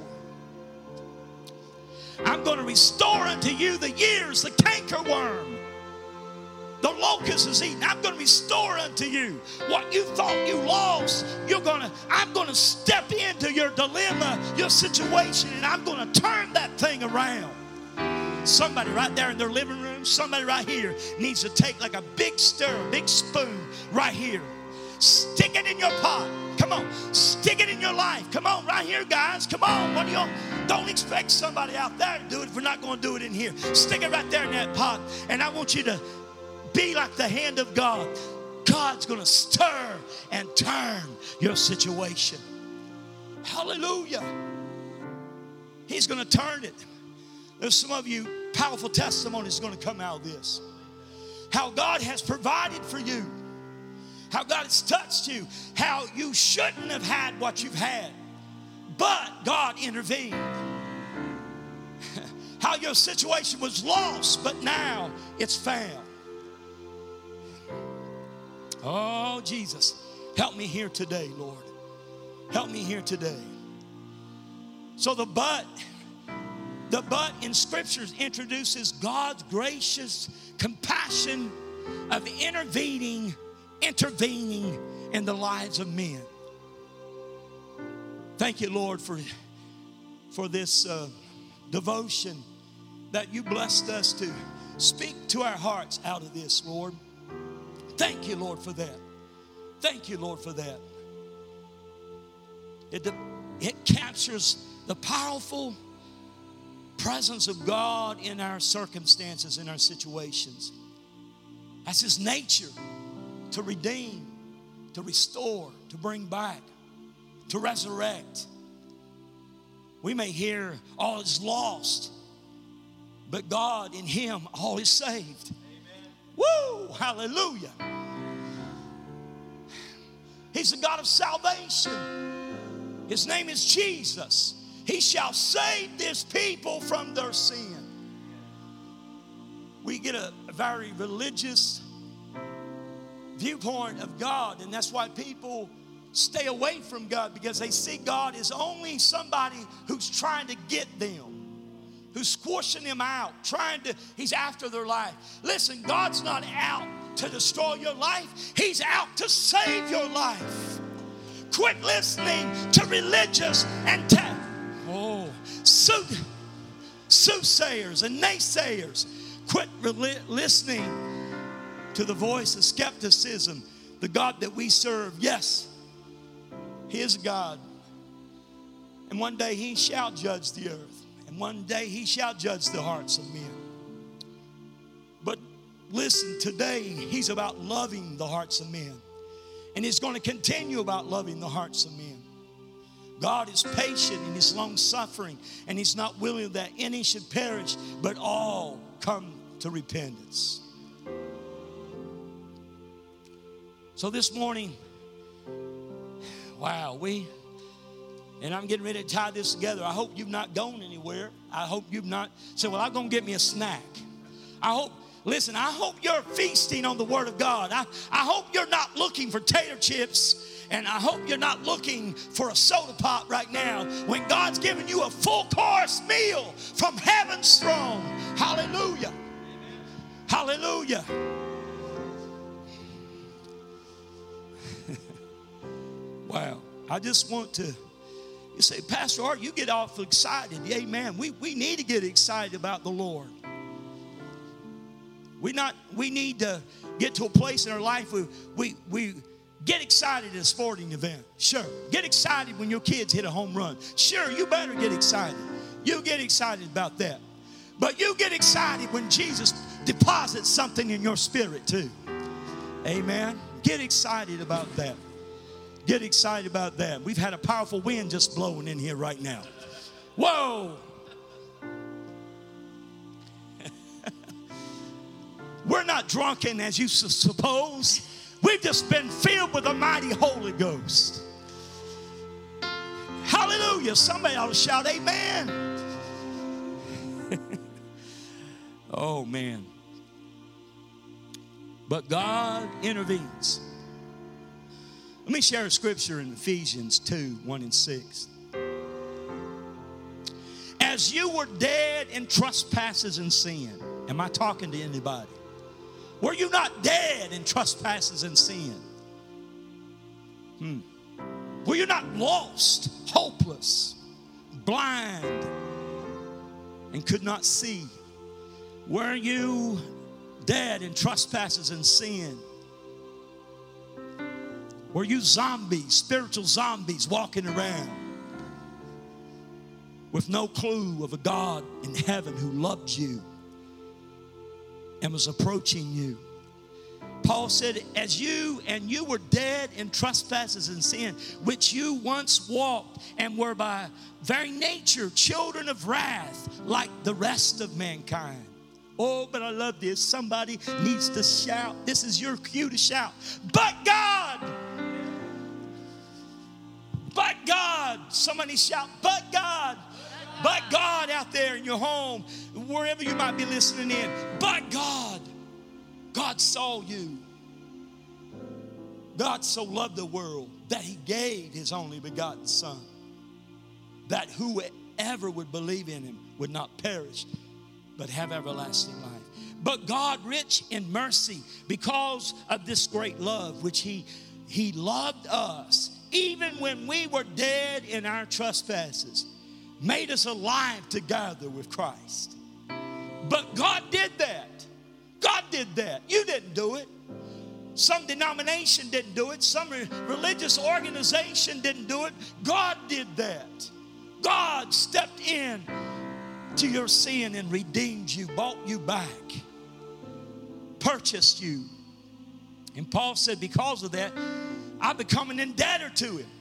I'm going to restore unto you the years the cankerworm, the locust is eaten. I'm going to restore unto you what you thought you lost. You're going to, I'm going to step into your dilemma, your situation, and I'm going to turn that thing around. Somebody right there in their living room, somebody right here needs to take like a big stir, a big spoon right here. Stick it in your pot. Come on, stick it in your life. Come on, right here, guys. Come on. What do you? Don't expect somebody out there to do it if we're not going to do it in here. Stick it right there in that pot. And I want you to be like the hand of God. God's going to stir and turn your situation. Hallelujah. He's going to turn it. There's some of you powerful testimonies going to come out of this. How God has provided for you. How God has touched you. How you shouldn't have had what you've had. But God intervened. How your situation was lost, but now it's found. Oh, Jesus. Help me here today, Lord. Help me here today. So the but, the but in Scriptures introduces God's gracious compassion of intervening, intervening in the lives of men. Thank you, Lord, for, for this uh, devotion that you blessed us to speak to our hearts out of this, Lord. Thank you, Lord, for that. Thank you, Lord, for that. It, it captures the powerful presence of God in our circumstances, in our situations. That's His nature, to redeem, to restore, to bring back, to resurrect. We may hear all is lost, but God in Him all is saved. Amen. Woo! Hallelujah. He's the God of salvation. His name is Jesus. He shall save this people from their sin. We get a, a very religious viewpoint of God, and that's why people stay away from God, because they see God as only somebody who's trying to get them, who's squishing them out, trying to, He's after their life. Listen, God's not out to destroy your life. He's out to save your life. Quit listening to religious and te- oh, sooth- soothsayers and naysayers. Quit re- listening to the voice of skepticism. The God that we serve, yes, He is God. And one day He shall judge the earth. And one day He shall judge the hearts of men. But listen, today He's about loving the hearts of men. And He's going to continue about loving the hearts of men. God is patient and He's long-suffering. And He's not willing that any should perish, but all come to repentance. So this morning, wow, we, and I'm getting ready to tie this together. I hope you've not gone anywhere. I hope you've not said, well, I'm going to get me a snack. I hope, listen, I hope you're feasting on the Word of God. I, I hope you're not looking for tater chips, and I hope you're not looking for a soda pop right now when God's giving you a full course meal from heaven's throne. Hallelujah. Hallelujah. Wow. I just want to, you say, Pastor Art, you get awful excited. Amen. We, we need to get excited about the Lord. We not we need to get to a place in our life where we, we get excited at a sporting event. Sure. Get excited when your kids hit a home run. Sure, you better get excited. You get excited about that. But you get excited when Jesus deposits something in your spirit too. Amen. Get excited about that. Get excited about that. We've had a powerful wind just blowing in here right now. Whoa. We're not drunken as you suppose. We've just been filled with the mighty Holy Ghost. Hallelujah. Somebody ought to shout amen. Oh, man. But God intervenes. Let me share a scripture in Ephesians two, one and six. As you were dead in trespasses and sin. Am I talking to anybody? Were you not dead in trespasses and sin? Hmm. Were you not lost, hopeless, blind, and could not see? Were you dead in trespasses and sin? Were you zombies, spiritual zombies walking around with no clue of a God in heaven who loved you and was approaching you? Paul said, as you and you were dead in trespasses and sin, which you once walked and were by very nature children of wrath like the rest of mankind. Oh, but I love this. Somebody needs to shout. This is your cue to shout. But God. But God. Somebody shout, but God. But God out there in your home, wherever you might be listening in. But God. God saw you. God so loved the world that he gave his only begotten Son, that whoever would believe in him would not perish, but have everlasting life. But God, rich in mercy, because of this great love which he, he loved us, even when we were dead in our trespasses, made us alive together with Christ. But God did that. God did that. You didn't do it. Some denomination didn't do it. Some religious organization didn't do it. God did that. God stepped in to your sin and redeemed you, bought you back, purchased you. And Paul said, because of that, I've become an indebted to him.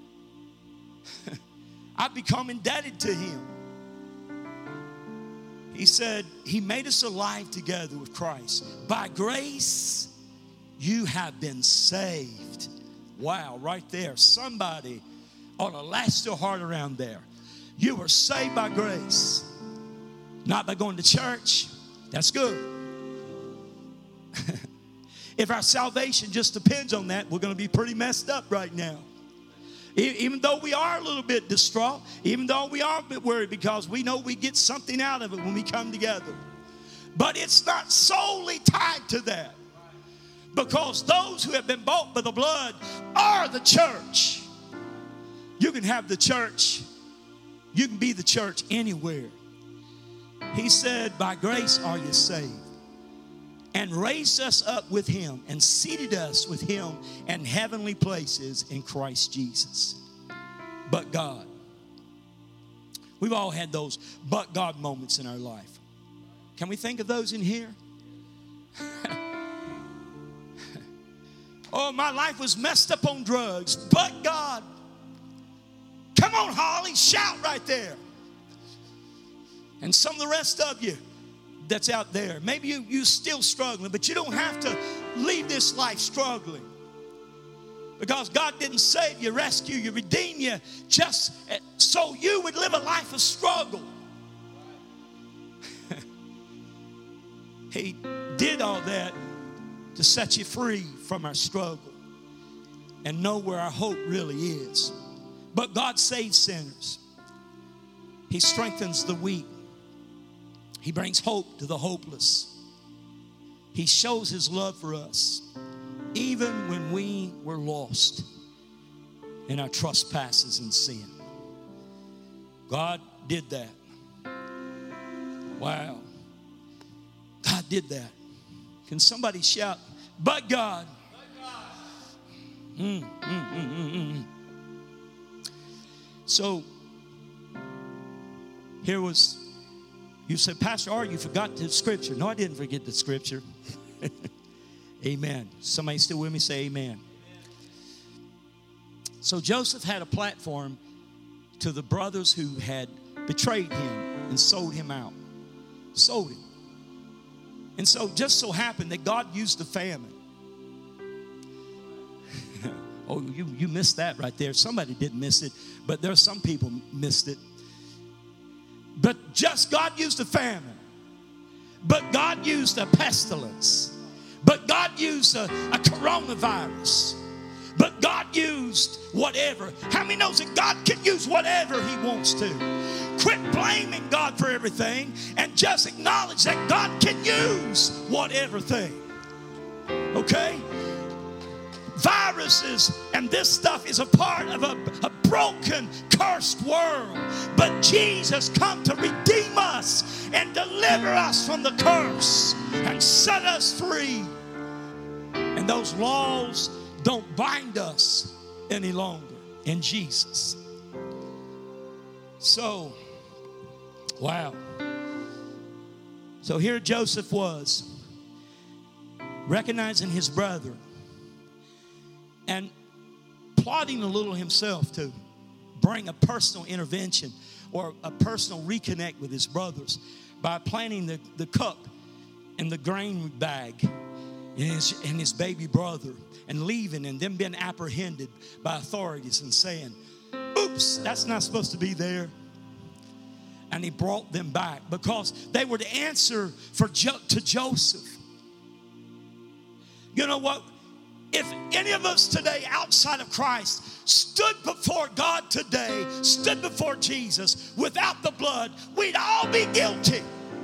I've become indebted to him. He said, he made us alive together with Christ. By grace, you have been saved. Wow, right there. Somebody ought to lash their heart around there. You were saved by grace. Not by going to church. That's good. If our salvation just depends on that, we're going to be pretty messed up right now. Even though we are a little bit distraught, even though we are a bit worried, because we know we get something out of it when we come together. But it's not solely tied to that. Because those who have been bought by the blood are the church. You can have the church. You can be the church anywhere. He said, by grace are you saved. And raised us up with him and seated us with him in heavenly places in Christ Jesus. But God. We've all had those but God moments in our life. Can we think of those in here? Oh, my life was messed up on drugs, but God. Come on, Holly, shout right there. And some of the rest of you that's out there, maybe you, you're still struggling, but you don't have to leave this life struggling. Because God didn't save you, rescue you, redeem you just so you would live a life of struggle. He did all that to set you free from our struggle and know where our hope really is. But God saves sinners. He strengthens the weak. He brings hope to the hopeless. He shows his love for us even when we were lost in our trespasses and sin. God did that. Wow. God did that. Can somebody shout, but God? Mm, mm, mm, mm, mm. So, here was, you said, Pastor R, you forgot the scripture. No, I didn't forget the scripture. Amen. Somebody still with me? Say amen. So Joseph had a platform to the brothers who had betrayed him and sold him out. Sold him. And so just so happened that God used the famine. Oh, you, you missed that right there. Somebody didn't miss it, but there are some people missed it. But just God used a famine. But God used a pestilence. But God used a, a coronavirus. But God used whatever. How many knows that God can use whatever he wants to? Quit blaming God for everything and just acknowledge that God can use whatever thing. Okay? Viruses and this stuff is a part of a, a broken, cursed world. But Jesus come to redeem us and deliver us from the curse and set us free. And those laws don't bind us any longer in Jesus. So, wow. So here Joseph was, recognizing his brother and plotting a little himself to bring a personal intervention or a personal reconnect with his brothers by planting the, the cup and the grain bag and his, and his baby brother and leaving and then being apprehended by authorities and saying, oops, that's not supposed to be there. And he brought them back because they were the answer for jo- to Joseph. You know what? If any of us today outside of Christ stood before God today, stood before Jesus without the blood, we'd all be guilty.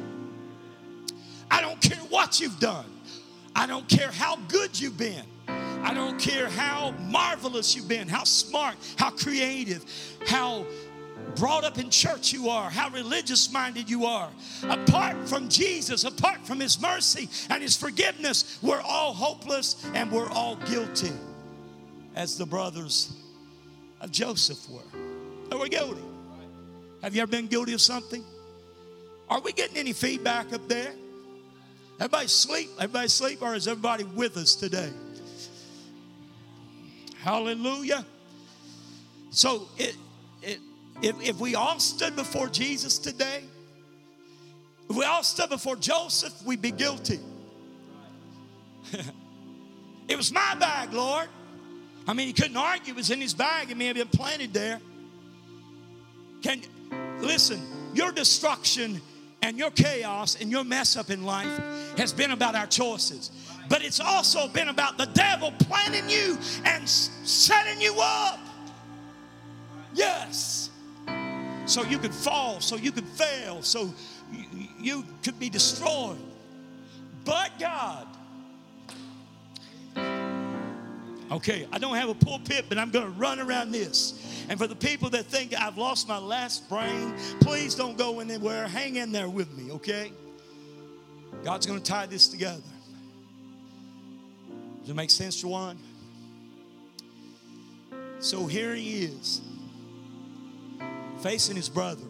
I don't care what you've done. I don't care how good you've been. I don't care how marvelous you've been, how smart, how creative, how brought up in church you are, how religious minded you are. Apart from Jesus, apart from his mercy and his forgiveness, we're all hopeless and we're all guilty, as the brothers of Joseph were. They were guilty. Have you ever been guilty of something? Are we getting any feedback up there? Everybody sleep? Everybody sleep? Or is everybody with us today? Hallelujah. So it, it If, if we all stood before Jesus today, if we all stood before Joseph, we'd be guilty. It was my bag, Lord. I mean, he couldn't argue. It was in his bag. It may have been planted there. Can listen, your destruction and your chaos and your mess up in life has been about our choices. But it's also been about the devil planting you and setting you up. Yes. So you could fall, so you could fail, so you, you could be destroyed. But God. Okay, I don't have a pulpit, but I'm going to run around this. And for the people that think I've lost my last brain, please don't go anywhere. Hang in there with me, okay? God's going to tie this together. Does it make sense, Juwan? So here he is, facing his brother.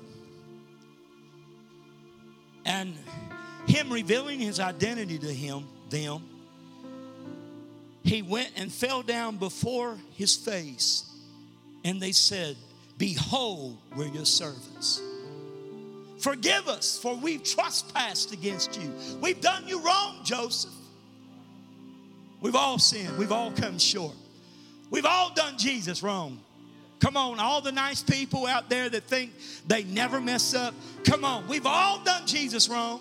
And him revealing his identity to him, them, he went and fell down before his face. And they said, behold, we're your servants. Forgive us, for we've trespassed against you. We've done you wrong, Joseph. We've all sinned. We've all come short. We've all done Jesus wrong. Come on, all the nice people out there that think they never mess up. Come on, we've all done Jesus wrong.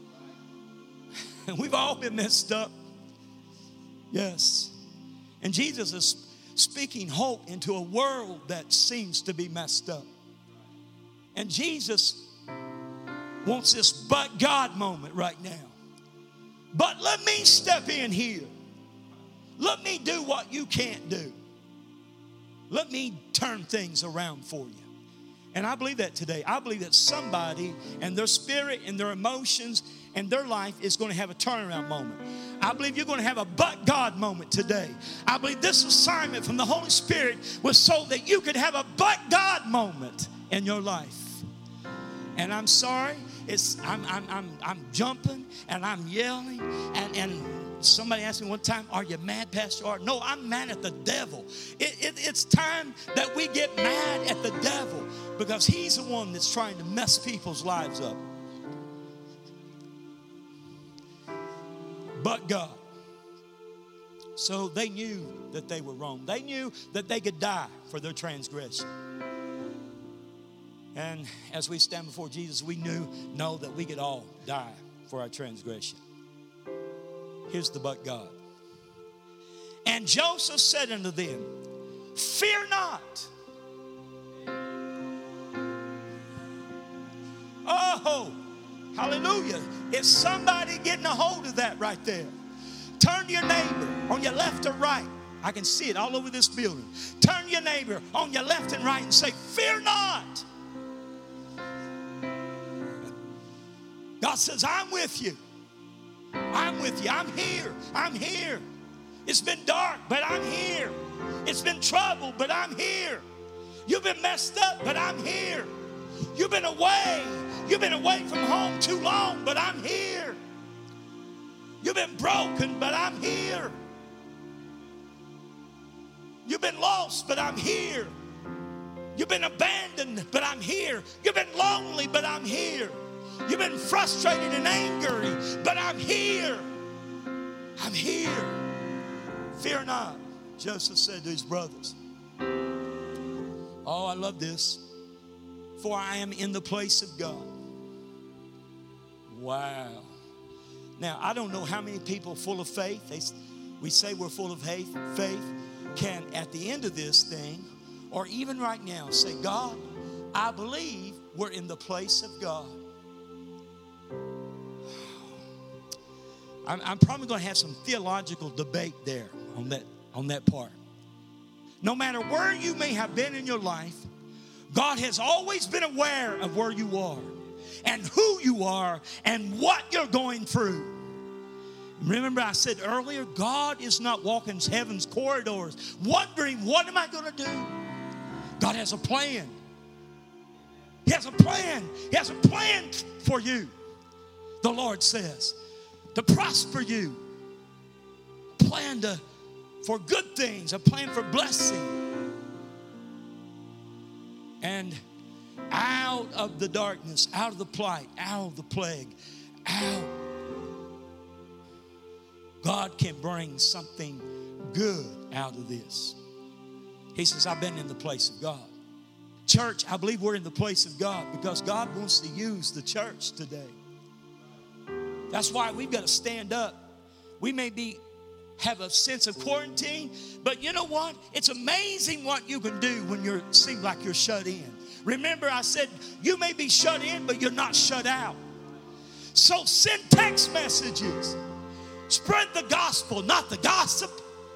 We've all been messed up. Yes. And Jesus is speaking hope into a world that seems to be messed up. And Jesus wants this but God moment right now. But let me step in here. Let me do what you can't do. Let me turn things around for you. And I believe that today. I believe that somebody and their spirit and their emotions and their life is going to have a turnaround moment. I believe you're going to have a but God moment today. I believe this assignment from the Holy Spirit was so that you could have a but God moment in your life. And I'm sorry, it's I'm I'm I'm I'm jumping and I'm yelling and and somebody asked me one time, are you mad, Pastor Art? No, I'm mad at the devil. It, it, it's time that we get mad at the devil because he's the one that's trying to mess people's lives up. But God. So they knew that they were wrong. They knew that they could die for their transgression. And as we stand before Jesus, we knew, know that we could all die for our transgression. Here's the but God. And Joseph said unto them, fear not. Oh, hallelujah. Is somebody getting a hold of that right there? Turn to your neighbor on your left or right. I can see it all over this building. Turn to your neighbor on your left and right and say, fear not. God says, I'm with you. I'm with you. I'm here. I'm here. It's been dark, but I'm here. It's been trouble, but I'm here. You've been messed up, but I'm here. You've been away. You've been away from home too long, but I'm here. You've been broken, but I'm here. You've been lost, but I'm here. You've been abandoned, but I'm here. You've been lonely, but I'm here. You've been frustrated and angry, but I'm here. I'm here. Fear not, Joseph said to his brothers. Oh, I love this. For I am in the place of God. Wow. Now, I don't know how many people full of faith, they, we say we're full of faith, faith, can at the end of this thing, or even right now, say, God, I believe we're in the place of God. I'm, I'm probably going to have some theological debate there on that, on that part. No matter where you may have been in your life, God has always been aware of where you are and who you are and what you're going through. Remember I said earlier, God is not walking heaven's corridors wondering, what am I going to do? God has a plan. He has a plan. He has a plan for you, the Lord says, to prosper you. A plan to, for good things, a plan for blessing. And out of the darkness, out of the plight, out of the plague, out, God can bring something good out of this. He says, I've been in the place of God. Church, I believe we're in the place of God because God wants to use the church today. That's why we've got to stand up. We may be have a sense of quarantine, but you know what? It's amazing what you can do when you seem like you're shut in. Remember, I said you may be shut in, but you're not shut out. So send text messages. Spread the gospel, not the gossip.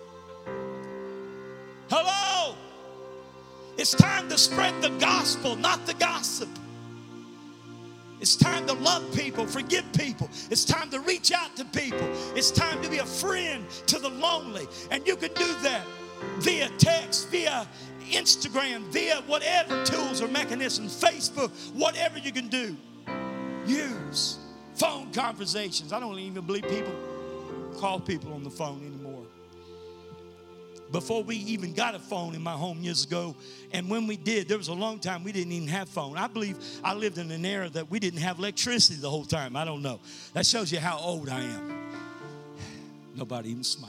Hello? It's time to spread the gospel, not the gossip. It's time to love people, forgive people. It's time to reach out to people. It's time to be a friend to the lonely. And you can do that via text, via Instagram, via whatever tools or mechanisms, Facebook, whatever you can do. Use phone conversations. I don't even believe people call people on the phone anymore. Before we even got a phone in my home years ago, and when we did, there was a long time we didn't even have phone. I believe I lived in an era that we didn't have electricity the whole time. I don't know. That shows you how old I am. Nobody even smiled.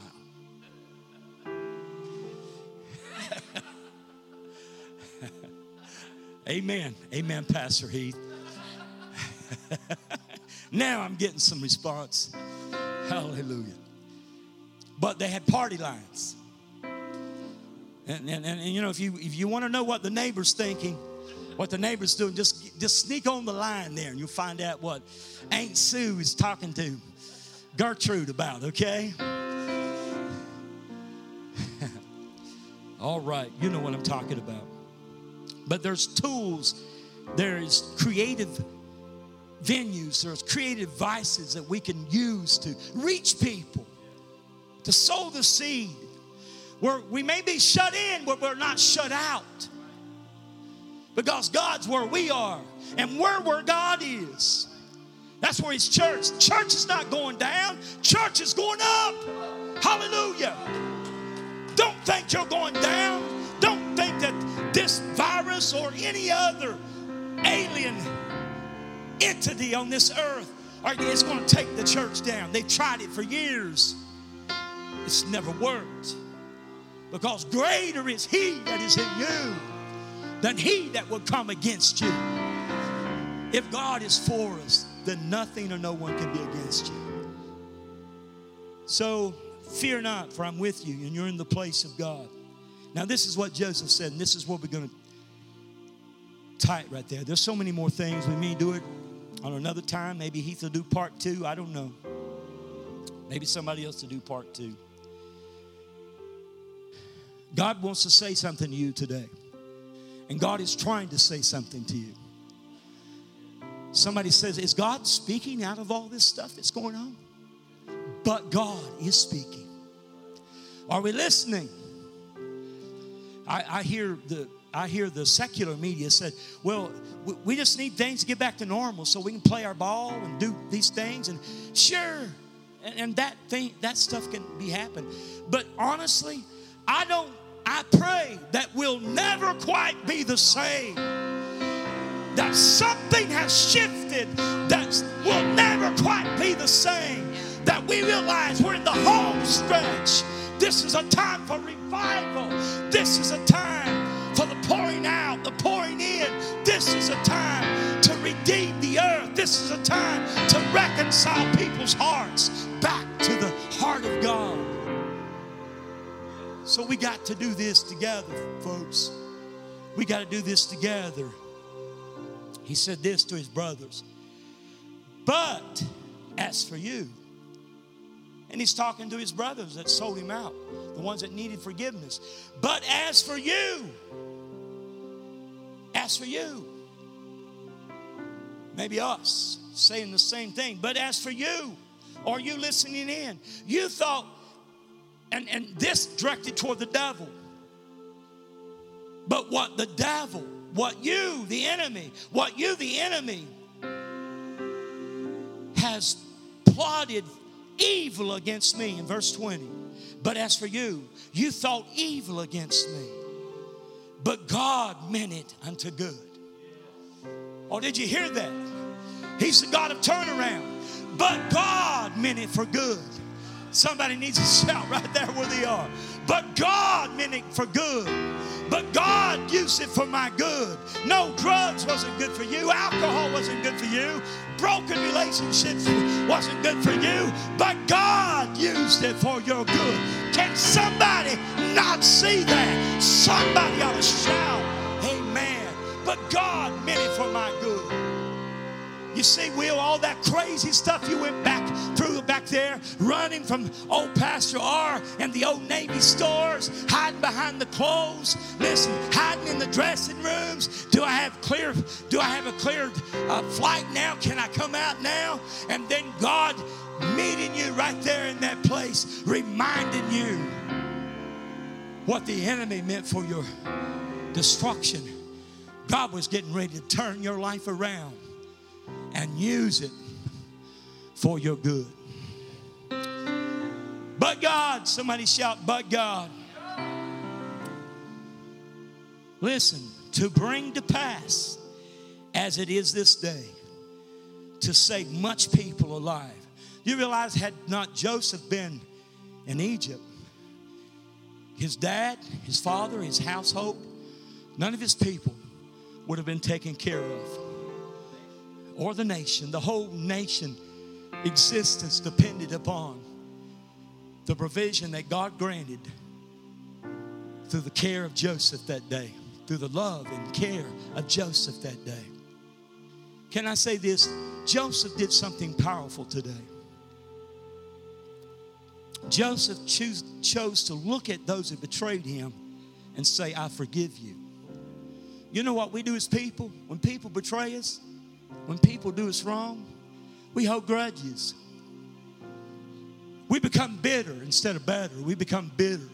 Amen. Amen, Pastor Heath. Now I'm getting some response. Hallelujah. But they had party lines. And, and, and, and you know, if you if you want to know what the neighbor's thinking, what the neighbor's doing, just, just sneak on the line there and you'll find out what Aunt Sue is talking to Gertrude about, okay? All right, you know what I'm talking about. But there's tools, there's creative venues, there's creative devices that we can use to reach people, to sow the seed. Where we may be shut in, but we're not shut out. Because God's where we are, and we're where God is. That's where His church. Church is not going down. Church is going up. Hallelujah. Don't think you're going down. Don't think that this virus or any other alien entity on this earth is going to take the church down. They've tried it for years. It's never worked. Because greater is He that is in you than he that will come against you. If God is for us, then nothing or no one can be against you. So fear not, for I'm with you, and you're in the place of God. Now this is what Joseph said, and this is what we're going to tie it right there. There's so many more things. We may do it on another time. Maybe Heath will do part two. I don't know. Maybe somebody else will do part two. God wants to say something to you today. And God is trying to say something to you. Somebody says, is God speaking out of all this stuff that's going on? But God is speaking. Are we listening? I, I hear the I hear the secular media said, well, we, we just need things to get back to normal so we can play our ball and do these things. And sure, and, and that thing, that stuff can be happen. But honestly, I don't, I pray that we'll never quite be the same. That something has shifted that will never quite be the same. That we realize we're in the home stretch. This is a time for revival. This is a time for the pouring out, the pouring in. This is a time to redeem the earth. This is a time to reconcile people's hearts back to the heart of God. So we got to do this together, folks. We got to do this together. He said this to his brothers. But as for you, and he's talking to his brothers that sold him out, the ones that needed forgiveness. But as for you, as for you, maybe us saying the same thing, but as for you, or you listening in, you thought, and, and this directed toward the devil, but what the devil, what you, the enemy, what you, the enemy, has plotted evil against me in verse twenty. But as for you, you thought evil against me, but God meant it unto good. Oh, did you hear that? He's the God of turnaround. But God meant it for good. Somebody needs to shout right there where they are. But God meant it for good. But God used it for my good. No, drugs wasn't good for you. Alcohol wasn't good for you. Broken relationships wasn't good for you. But God used it for your good. Can somebody not see that? Somebody ought to shout, amen. But God meant it for my good. You see, Will, all that crazy stuff you went back through back there, running from old Pastor R and the old Navy stores, hiding behind the clothes, listen, hiding in the dressing rooms. Do I have clear, do I have a clear uh, flight now? Can I come out now? And then God meeting you right there in that place, reminding you what the enemy meant for your destruction. God was getting ready to turn your life around and use it for your good. But God, somebody shout, but God. Listen, to bring to pass, as it is this day, to save much people alive. You realize had not Joseph been in Egypt, his dad, his father, his household, none of his people would have been taken care of. Or the nation, the whole nation existence depended upon the provision that God granted through the care of Joseph that day, through the love and care of Joseph that day. Can I say this? Joseph did something powerful today. Joseph choose, chose to look at those who betrayed him and say, I forgive you. You know what we do as people? When people betray us, when people do us wrong, we hold grudges. We become bitter instead of better. We become bitter.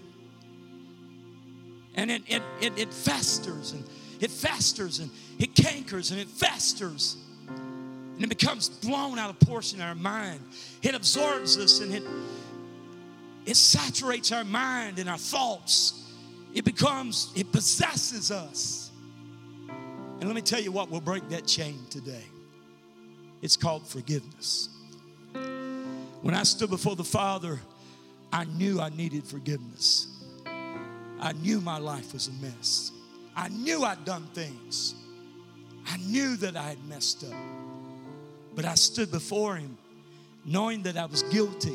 And it, it, it, it festers and it festers and it cankers and it festers. And it becomes blown out of proportion in our mind. It absorbs us and it, it saturates our mind and our thoughts. It becomes, it possesses us. And let me tell you what will break that chain today. It's called forgiveness. When I stood before the Father, I knew I needed forgiveness. I knew my life was a mess. I knew I'd done things. I knew that I had messed up. But I stood before Him knowing that I was guilty.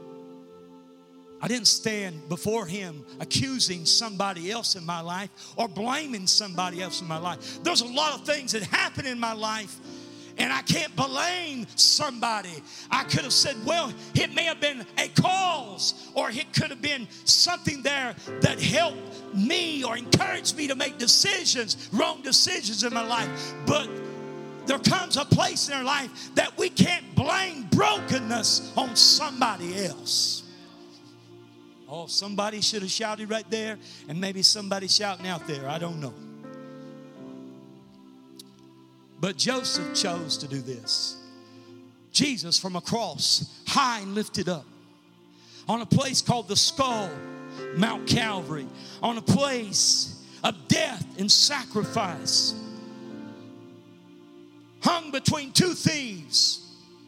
I didn't stand before Him accusing somebody else in my life or blaming somebody else in my life. There's a lot of things that happen in my life, and I can't blame somebody. I could have said, well, it may have been a cause, or it could have been something there that helped me or encouraged me to make decisions, wrong decisions in my life. But there comes a place in our life that we can't blame brokenness on somebody else. Oh, somebody should have shouted right there, and maybe somebody shouting out there. I don't know. But Joseph chose to do this. Jesus from a cross, high and lifted up, on a place called the skull, Mount Calvary, on a place of death and sacrifice, hung between two thieves,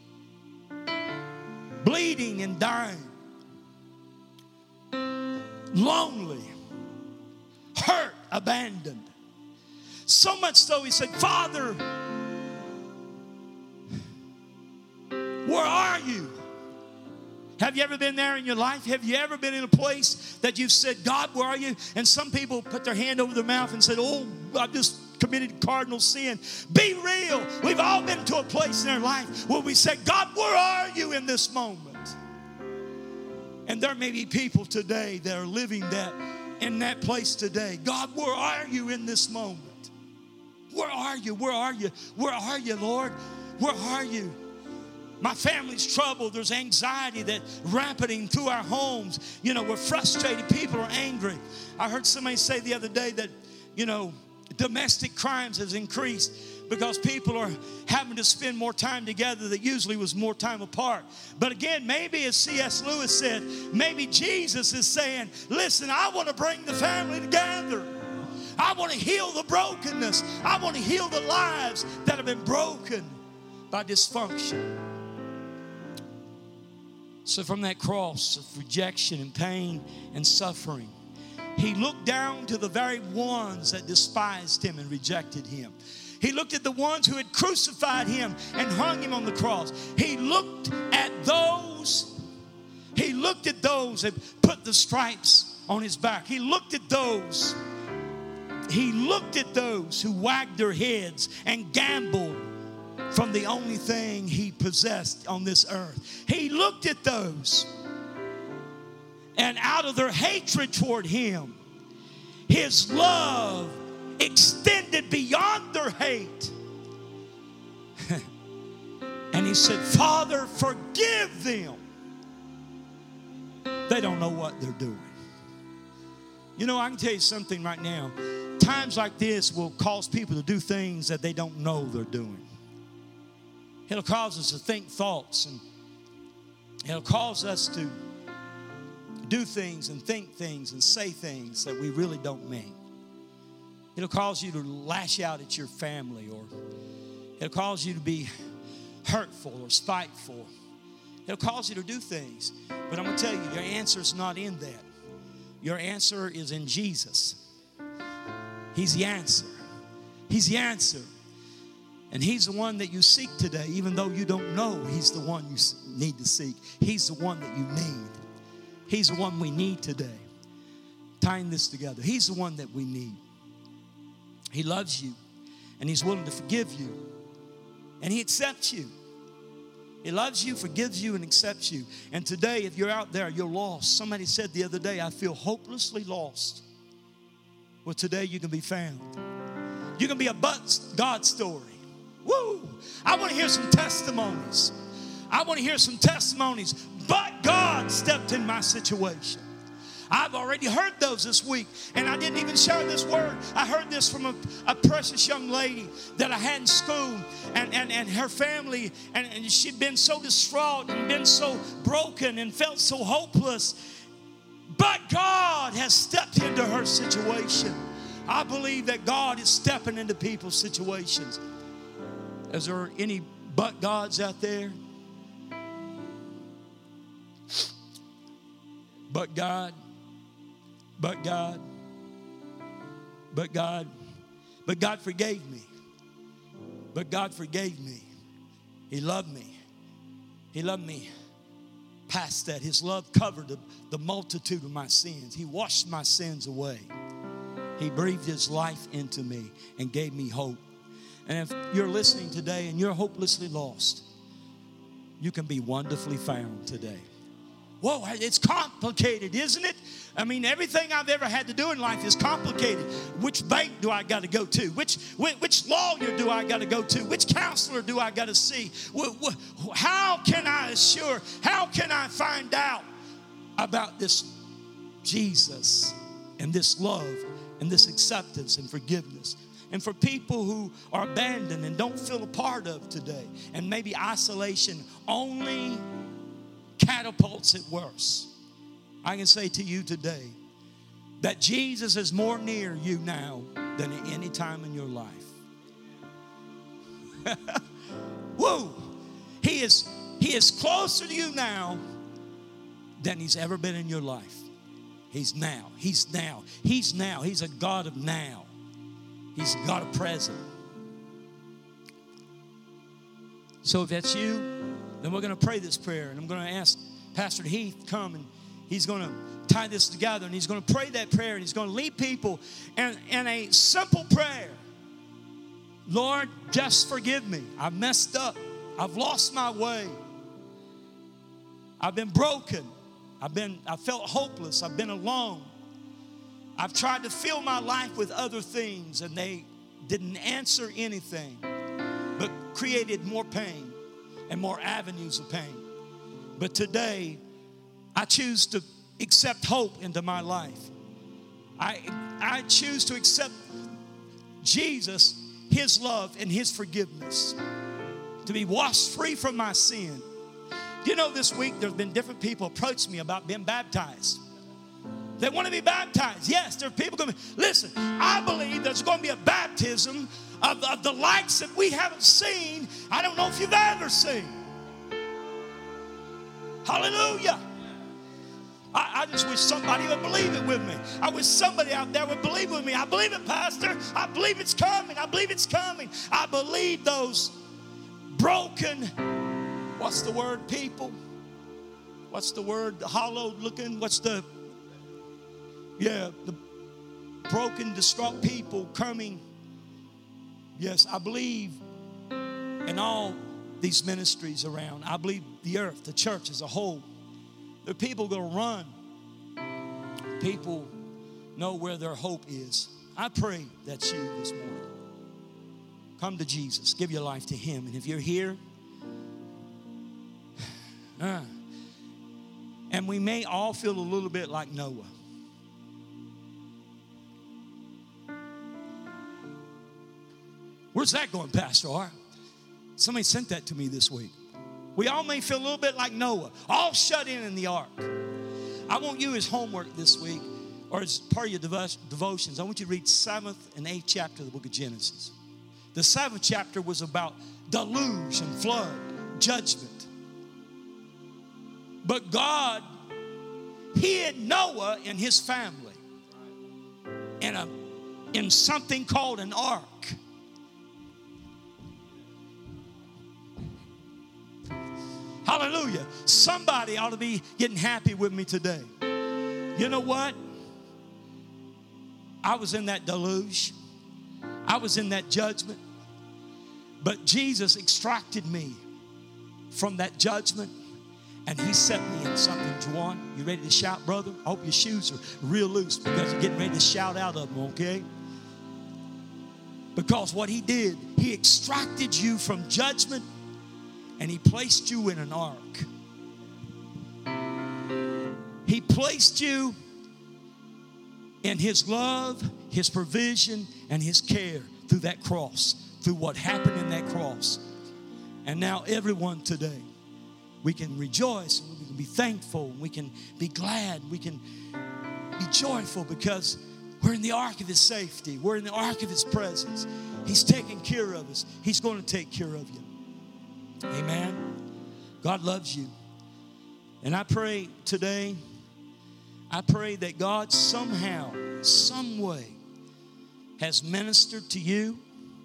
bleeding and dying, lonely, hurt, abandoned. So much so he said, Father, where are you? Have you ever been there in your life? Have you ever been in a place that you've said, God, where are you? And some people put their hand over their mouth and said, oh, I've just committed cardinal sin. Be real. We've all been to a place in our life where we said, God, where are you in this moment? And there may be people today that are living that in that place today. God, where are you in this moment? Where are you? Where are you? Where are you, Lord? Where are you? My family's troubled. There's anxiety that's rampanting through our homes. You know, we're frustrated. People are angry. I heard somebody say the other day that, you know, domestic crimes has increased because people are having to spend more time together that usually was more time apart. But again, maybe as C S Lewis said, maybe Jesus is saying, listen, I want to bring the family together. I want to heal the brokenness. I want to heal the lives that have been broken by dysfunction. So from that cross of rejection and pain and suffering, he looked down to the very ones that despised him and rejected him. He looked at the ones who had crucified him and hung him on the cross. He looked at those, he looked at those that put the stripes on his back. He looked at those, he looked at those who wagged their heads and gambled from the only thing he possessed on this earth. He looked at those, and out of their hatred toward him, his love extended beyond their hate. And he said, Father, forgive them. They don't know what they're doing. You know, I can tell you something right now. Times like this will cause people to do things that they don't know they're doing. It'll cause us to think thoughts, and it'll cause us to do things and think things and say things that we really don't mean. It'll cause you to lash out at your family, or it'll cause you to be hurtful or spiteful. It'll cause you to do things. But I'm going to tell you, your answer is not in that. Your answer is in Jesus. He's the answer. He's the answer. And he's the one that you seek today, even though you don't know he's the one you need to seek. He's the one that you need. He's the one we need today. Tying this together. He's the one that we need. He loves you, and he's willing to forgive you, and he accepts you. He loves you, forgives you, and accepts you. And today, if you're out there, you're lost. Somebody said the other day, I feel hopelessly lost. Well, today you can be found. You can be a but God story. Woo! I want to hear some testimonies. I want to hear some testimonies. But God stepped in my situation. I've already heard those this week, and I didn't even share this word. I heard this from a, a precious young lady that I had in school, and, and, and her family, and, and she'd been so distraught and been so broken and felt so hopeless. But God has stepped into her situation. I believe that God is stepping into people's situations. Is there any but gods out there? But God, but God, but God, but God forgave me. But God forgave me. He loved me. He loved me past that. His love covered the, the multitude of my sins. He washed my sins away. He breathed his life into me and gave me hope. And if you're listening today and you're hopelessly lost, you can be wonderfully found today. Whoa, it's complicated, isn't it? I mean, everything I've ever had to do in life is complicated. Which bank do I got to go to? Which, which lawyer do I got to go to? Which counselor do I got to see? How can I assure, how can I find out about this Jesus and this love and this acceptance and forgiveness. And for people who are abandoned and don't feel a part of today, and maybe isolation only catapults it worse, I can say to you today that Jesus is more near you now than at any time in your life. Woo! He is, he is closer to you now than he's ever been in your life. He's now. He's now. He's now. He's a God of now. He's a God of present. So if that's you, then we're going to pray this prayer. And I'm going to ask Pastor Heath to come, and he's going to tie this together. And he's going to pray that prayer. And he's going to lead people in, in a simple prayer. Lord, just forgive me. I've messed up. I've lost my way. I've been broken. I've been, I felt hopeless. I've been alone. I've tried to fill my life with other things, and they didn't answer anything, but created more pain and more avenues of pain. But today, I choose to accept hope into my life. I, I choose to accept Jesus, his love and his forgiveness, to be washed free from my sin. You know, this week there's been different people approach me about being baptized. They want to be baptized. Yes, there are people going to be. Listen, I believe there's going to be a baptism of, of the likes that we haven't seen. I don't know if you've ever seen. Hallelujah. I, I just wish somebody would believe it with me. I wish somebody out there would believe with me. I believe it, Pastor. I believe it's coming. I believe it's coming. I believe those broken, what's the word, people? What's the word? Hollowed looking. What's the, yeah, the broken, distraught people coming. Yes, I believe in all these ministries around. I believe the earth, the church as a whole. There are people going to run. People know where their hope is. I pray that's you this morning. Come to Jesus. Give your life to him. And if you're here, uh, and we may all feel a little bit like Noah. Where's that going, Pastor R? Somebody sent that to me this week. We all may feel a little bit like Noah, all shut in in the ark. I want you as homework this week, or as part of your devo- devotions, I want you to read seventh and eighth chapter of the book of Genesis. The seventh chapter was about deluge and flood, judgment. But God hid Noah and his family in, a, in something called an ark. Hallelujah. Somebody ought to be getting happy with me today. You know what? I was in that deluge. I was in that judgment. But Jesus extracted me from that judgment, and he set me in something. Juwan, you ready to shout, brother? I hope your shoes are real loose, because you're getting ready to shout out of them, okay? Because what he did, he extracted you from judgment, and he placed you in an ark. He placed you in his love, his provision, and his care through that cross, through what happened in that cross. And now everyone today, we can rejoice, and we can be thankful, and we can be glad, we can be joyful, because we're in the ark of his safety. We're in the ark of his presence. He's taking care of us. He's going to take care of you. Amen. God loves you. And I pray today, I pray that God somehow, some way, has ministered to you.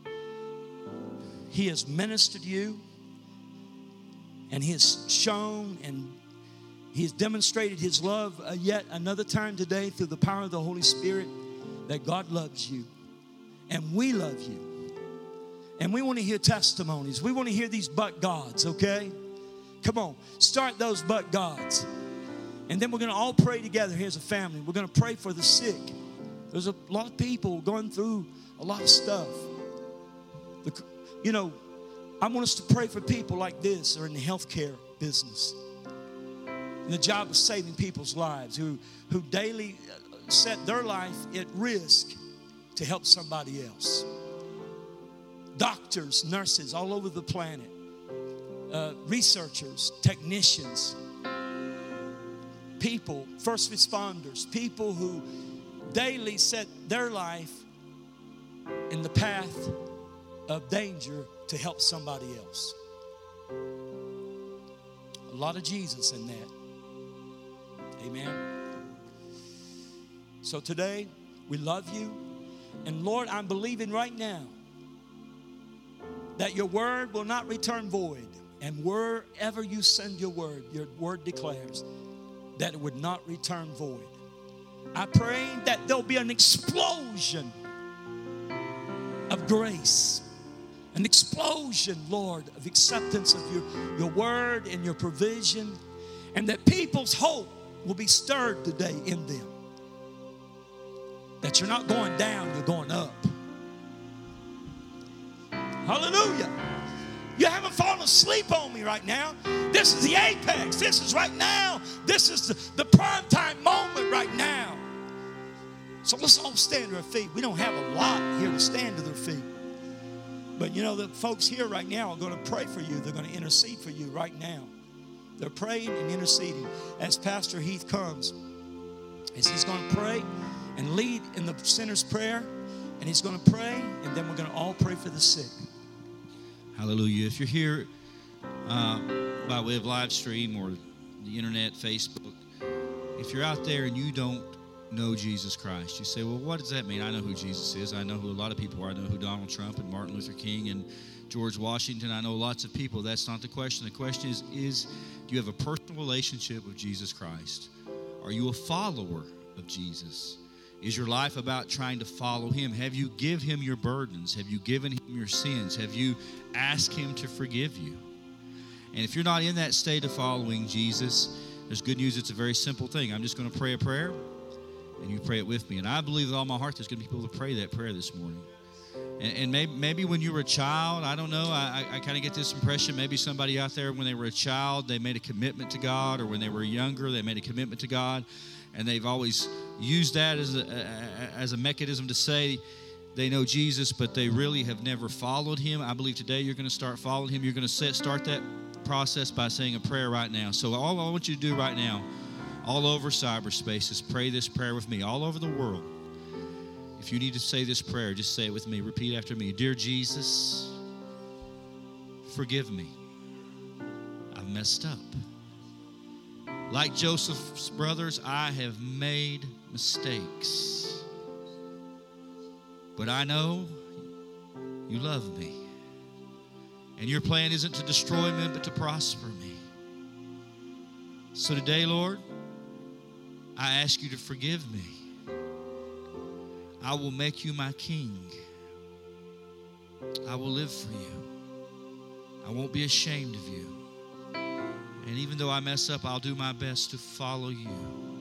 He has ministered to you. And he has shown and he has demonstrated his love uh, yet another time today through the power of the Holy Spirit, that God loves you. And we love you. And we want to hear testimonies. We want to hear these but gods, okay? Come on, start those but gods. And then we're going to all pray together here as a family. We're going to pray for the sick. There's a lot of people going through a lot of stuff. The, you know, I want us to pray for people like this, or in the healthcare business. in the job of saving people's lives, who, who daily set their life at risk to help somebody else. Doctors, nurses all over the planet, uh, researchers, technicians, people, first responders, people who daily set their life in the path of danger to help somebody else. A lot of Jesus in that. Amen. So today, we love you. And Lord, I'm believing right now that your word will not return void. And wherever you send your word, your word declares that it would not return void. I pray that there'll be an explosion of grace, an explosion, Lord, of acceptance of your, your word and your provision, and that people's hope will be stirred today in them. That you're not going down, you're going up. Hallelujah. You haven't fallen asleep on me right now. This is the apex. This is right now. This is the, the prime time moment right now. So let's all stand to our feet. We don't have a lot here to stand to their feet. But you know, the folks here right now are going to pray for you. They're going to intercede for you right now. They're praying and interceding. As Pastor Heath comes, as he's going to pray and lead in the sinner's prayer, and he's going to pray, and then we're going to all pray for the sick. Hallelujah. If you're here uh, by way of live stream or the internet, Facebook, if you're out there and you don't know Jesus Christ, you say, well, what does that mean? I know who Jesus is. I know who a lot of people are. I know who Donald Trump and Martin Luther King and George Washington. I know lots of people. That's not the question. The question is, is do you have a personal relationship with Jesus Christ? Are you a follower of Jesus? Is your life about trying to follow him? Have you give him your burdens? Have you given him your sins? Have you asked him to forgive you? And if you're not in that state of following Jesus, there's good news. It's a very simple thing. I'm just going to pray a prayer, and you pray it with me. And I believe with all my heart there's going to be people to pray that prayer this morning. And, and maybe, maybe when you were a child, I don't know, I, I, I kind of get this impression, maybe somebody out there when they were a child, they made a commitment to God, or when they were younger, they made a commitment to God. And they've always used that as a, as a mechanism to say they know Jesus, but they really have never followed him. I believe today you're going to start following him. You're going to set, start that process by saying a prayer right now. So all I want you to do right now, all over cyberspace, is pray this prayer with me, all over the world. If you need to say this prayer, just say it with me. Repeat after me. Dear Jesus, forgive me. I've messed up. Like Joseph's brothers, I have made mistakes. But I know you love me. And your plan isn't to destroy me, but to prosper me. So today, Lord, I ask you to forgive me. I will make you my king. I will live for you. I won't be ashamed of you. And even though I mess up, I'll do my best to follow you.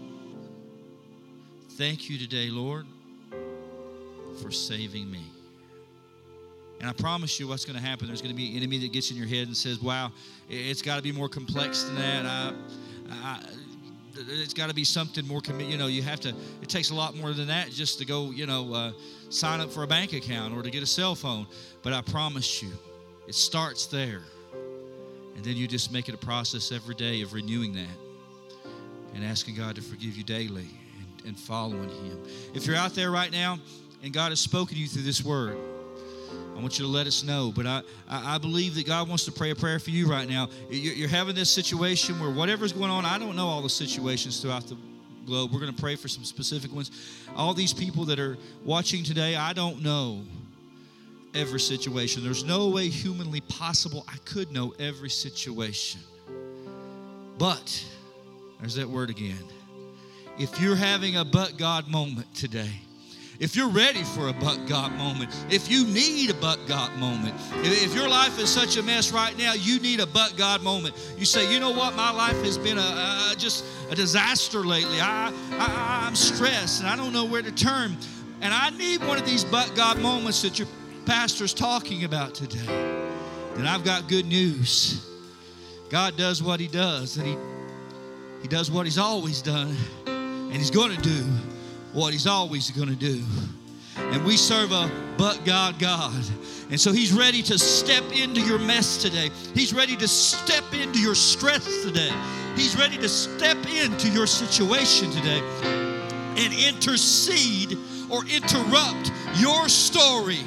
Thank you today, Lord, for saving me. And I promise you what's going to happen. There's going to be an enemy that gets in your head and says, wow, it's got to be more complex than that. I, I, it's got to be something more, commi- you know, you have to, it takes a lot more than that just to go, you know, uh, sign up for a bank account or to get a cell phone. But I promise you, it starts there. And then you just make it a process every day of renewing that and asking God to forgive you daily and, and following him. If you're out there right now and God has spoken to you through this word, I want you to let us know. But I, I believe that God wants to pray a prayer for you right now. You're having this situation where whatever's going on, I don't know all the situations throughout the globe. We're going to pray for some specific ones. All these people that are watching today, I don't know every situation. There's no way humanly possible I could know every situation. But, there's that word again. If you're having a but God moment today, if you're ready for a but God moment, if you need a but God moment, if your life is such a mess right now, you need a but God moment. You say, you know what, my life has been a, a just a disaster lately. I, I, I'm stressed and I don't know where to turn. And I need one of these but God moments that your pastor's talking about today. And I've got good news. God does what he does, and he He does what He's always done, and He's going to do what He's always going to do. And we serve a but God God. And so He's ready to step into your mess today. He's ready to step into your stress today. He's ready to step into your situation today and intercede or interrupt your story.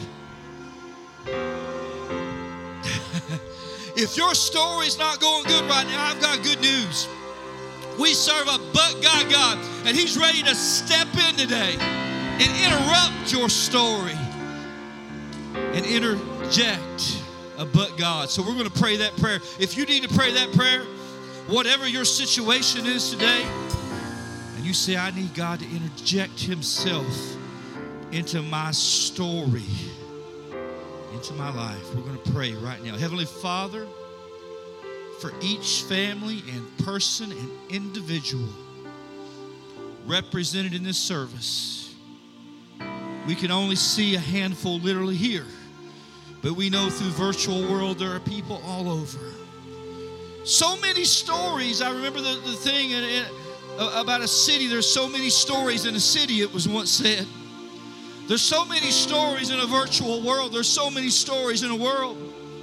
If your story's not going good right now, I've got good news. We serve a but God God, and He's ready to step in today and interrupt your story and interject a but God. So we're going to pray that prayer. If you need to pray that prayer, whatever your situation is today, and you say, I need God to interject Himself into my story, into my life, we're going to pray right now. Heavenly Father, for each family and person and individual represented in this service, we can only see a handful literally here, but we know through virtual world there are people all over. So many stories. I remember the, the thing in, in, about a city. There's so many stories in a city, it was once said. There's so many stories in a virtual world. There's so many stories in a world.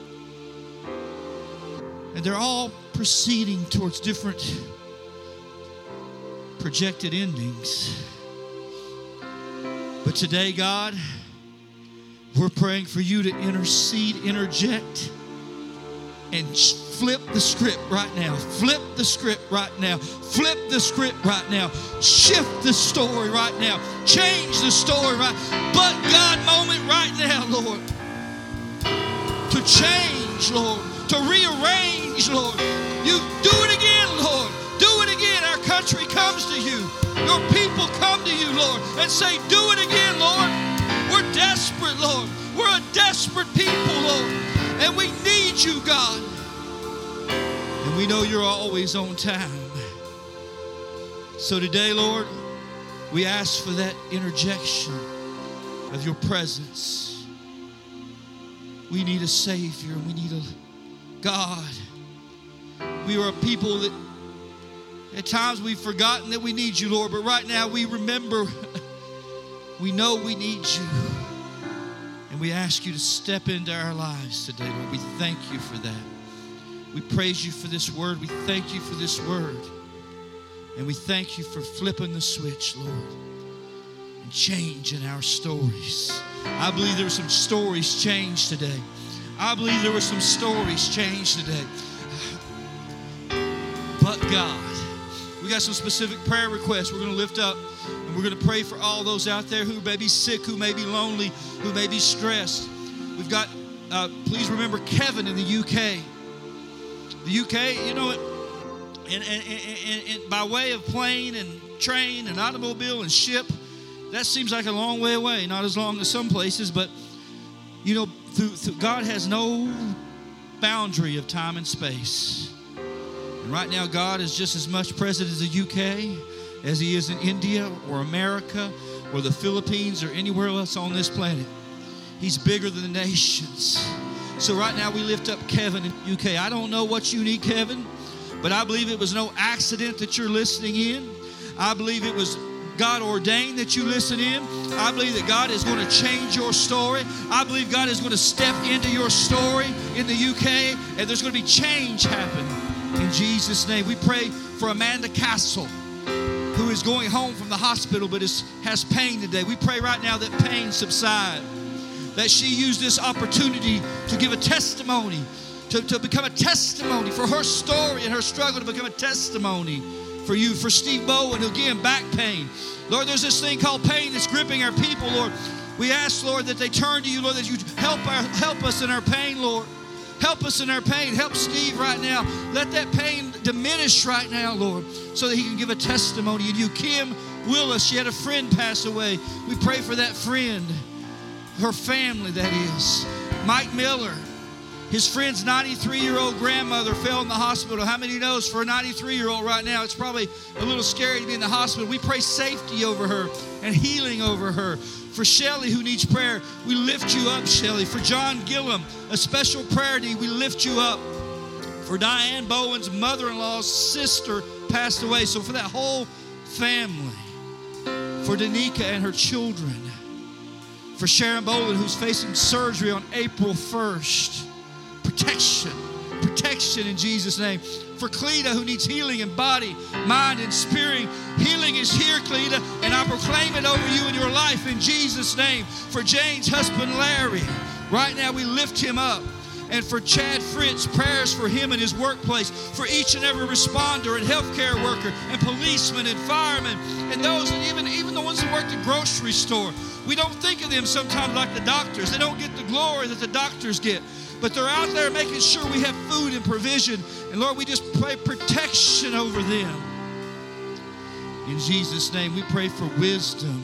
And they're all proceeding towards different projected endings. But today, God, we're praying for you to intercede, interject, and flip the script right now. Flip the script right now. Flip the script right now. Shift the story right now. Change the story right. But God moment right now, Lord. To change, Lord. To rearrange, Lord. You do it again, Lord. Do it again. Our country comes to you. Your people come to you, Lord, and say, do it again, Lord. We're desperate, Lord. We're a desperate people, Lord. And we need you, God. And we know you're always on time. So today, Lord, we ask for that interjection of your presence. We need a Savior. We need a God. We are a people that at times we've forgotten that we need you, Lord. But right now we remember, we know we need you. And we ask you to step into our lives today, Lord. We thank you for that. We praise you for this word. We thank you for this word. And we thank you for flipping the switch, Lord, and changing our stories. I believe there were some stories changed today. I believe there were some stories changed today. But God, we got some specific prayer requests we're going to lift up. And we're going to pray for all those out there who may be sick, who may be lonely, who may be stressed. We've got, uh, please remember Kevin in the U K. The U K, you know, and, and, and, and by way of plane and train and automobile and ship, that seems like a long way away. Not as long as some places, but, you know, through, through, God has no boundary of time and space. And right now, God is just as much present as the U K as He is in India or America or the Philippines or anywhere else on this planet. He's bigger than the nations. So right now we lift up Kevin in the U K. I don't know what you need, Kevin, but I believe it was no accident that you're listening in. I believe it was God ordained that you listen in. I believe that God is going to change your story. I believe God is going to step into your story in the U K, and there's going to be change happen in Jesus' name. We pray for Amanda Castle, who is going home from the hospital but is, has pain today. We pray right now that pain subside, that she used this opportunity to give a testimony, to, to become a testimony for her story and her struggle, to become a testimony for you. For Steve Bowen, again, back pain. Lord, there's this thing called pain that's gripping our people, Lord. We ask, Lord, that they turn to you, Lord, that you help our, help us in our pain, Lord. Help us in our pain. Help Steve right now. Let that pain diminish right now, Lord, so that he can give a testimony in you. Kim Willis, she had a friend pass away. We pray for that friend, her family, that is. Mike Miller, his friend's ninety-three-year-old grandmother fell in the hospital. How many knows for a ninety-three-year-old right now, it's probably a little scary to be in the hospital. We pray safety over her and healing over her. For Shelly, who needs prayer, we lift you up, Shelly. For John Gillum, a special prayer need, we lift you up. For Diane Bowen's mother-in-law's sister passed away. So for that whole family. For Danica and her children. For Sharon Boland, who's facing surgery on April first. Protection. Protection in Jesus' name. For Cleta, who needs healing in body, mind, and spirit. Healing is here, Cleta, and I proclaim it over you in your life in Jesus' name. For Jane's husband, Larry, right now we lift him up. And for Chad Fritz, prayers for him and his workplace. For each and every responder and healthcare worker and policeman and fireman and those, and even, even the ones that work at the grocery store. We don't think of them sometimes like the doctors. They don't get the glory that the doctors get. But they're out there making sure we have food and provision. And Lord, we just pray protection over them. In Jesus' name, we pray for wisdom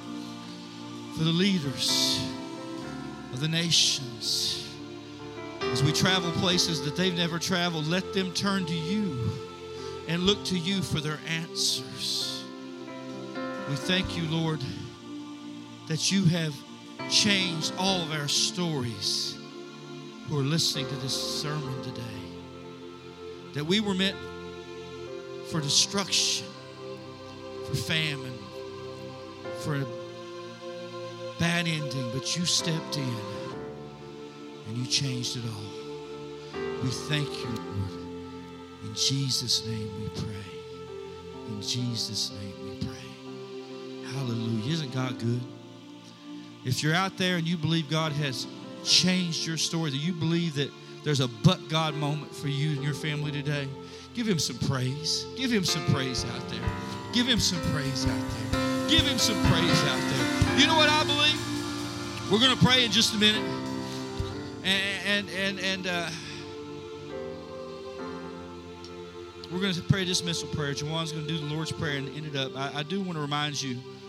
for the leaders of the nations. As we travel places that they've never traveled, let them turn to you and look to you for their answers. We thank you, Lord, that you have changed all of our stories who are listening to this sermon today. That we were meant for destruction, for famine, for a bad ending, but you stepped in and you changed it all. We thank you, Lord. In Jesus' name we pray. In Jesus' name we pray. Hallelujah. Isn't God good? If you're out there and you believe God has changed your story, that you believe that there's a but God moment for you and your family today, give him some praise. Give him some praise out there. Give him some praise out there. Give him some praise out there. You know what I believe? We're going to pray in just a minute. And, and, and, and uh, we're going to pray a dismissal prayer. Jawan's going to do the Lord's Prayer and end it up. I, I do want to remind you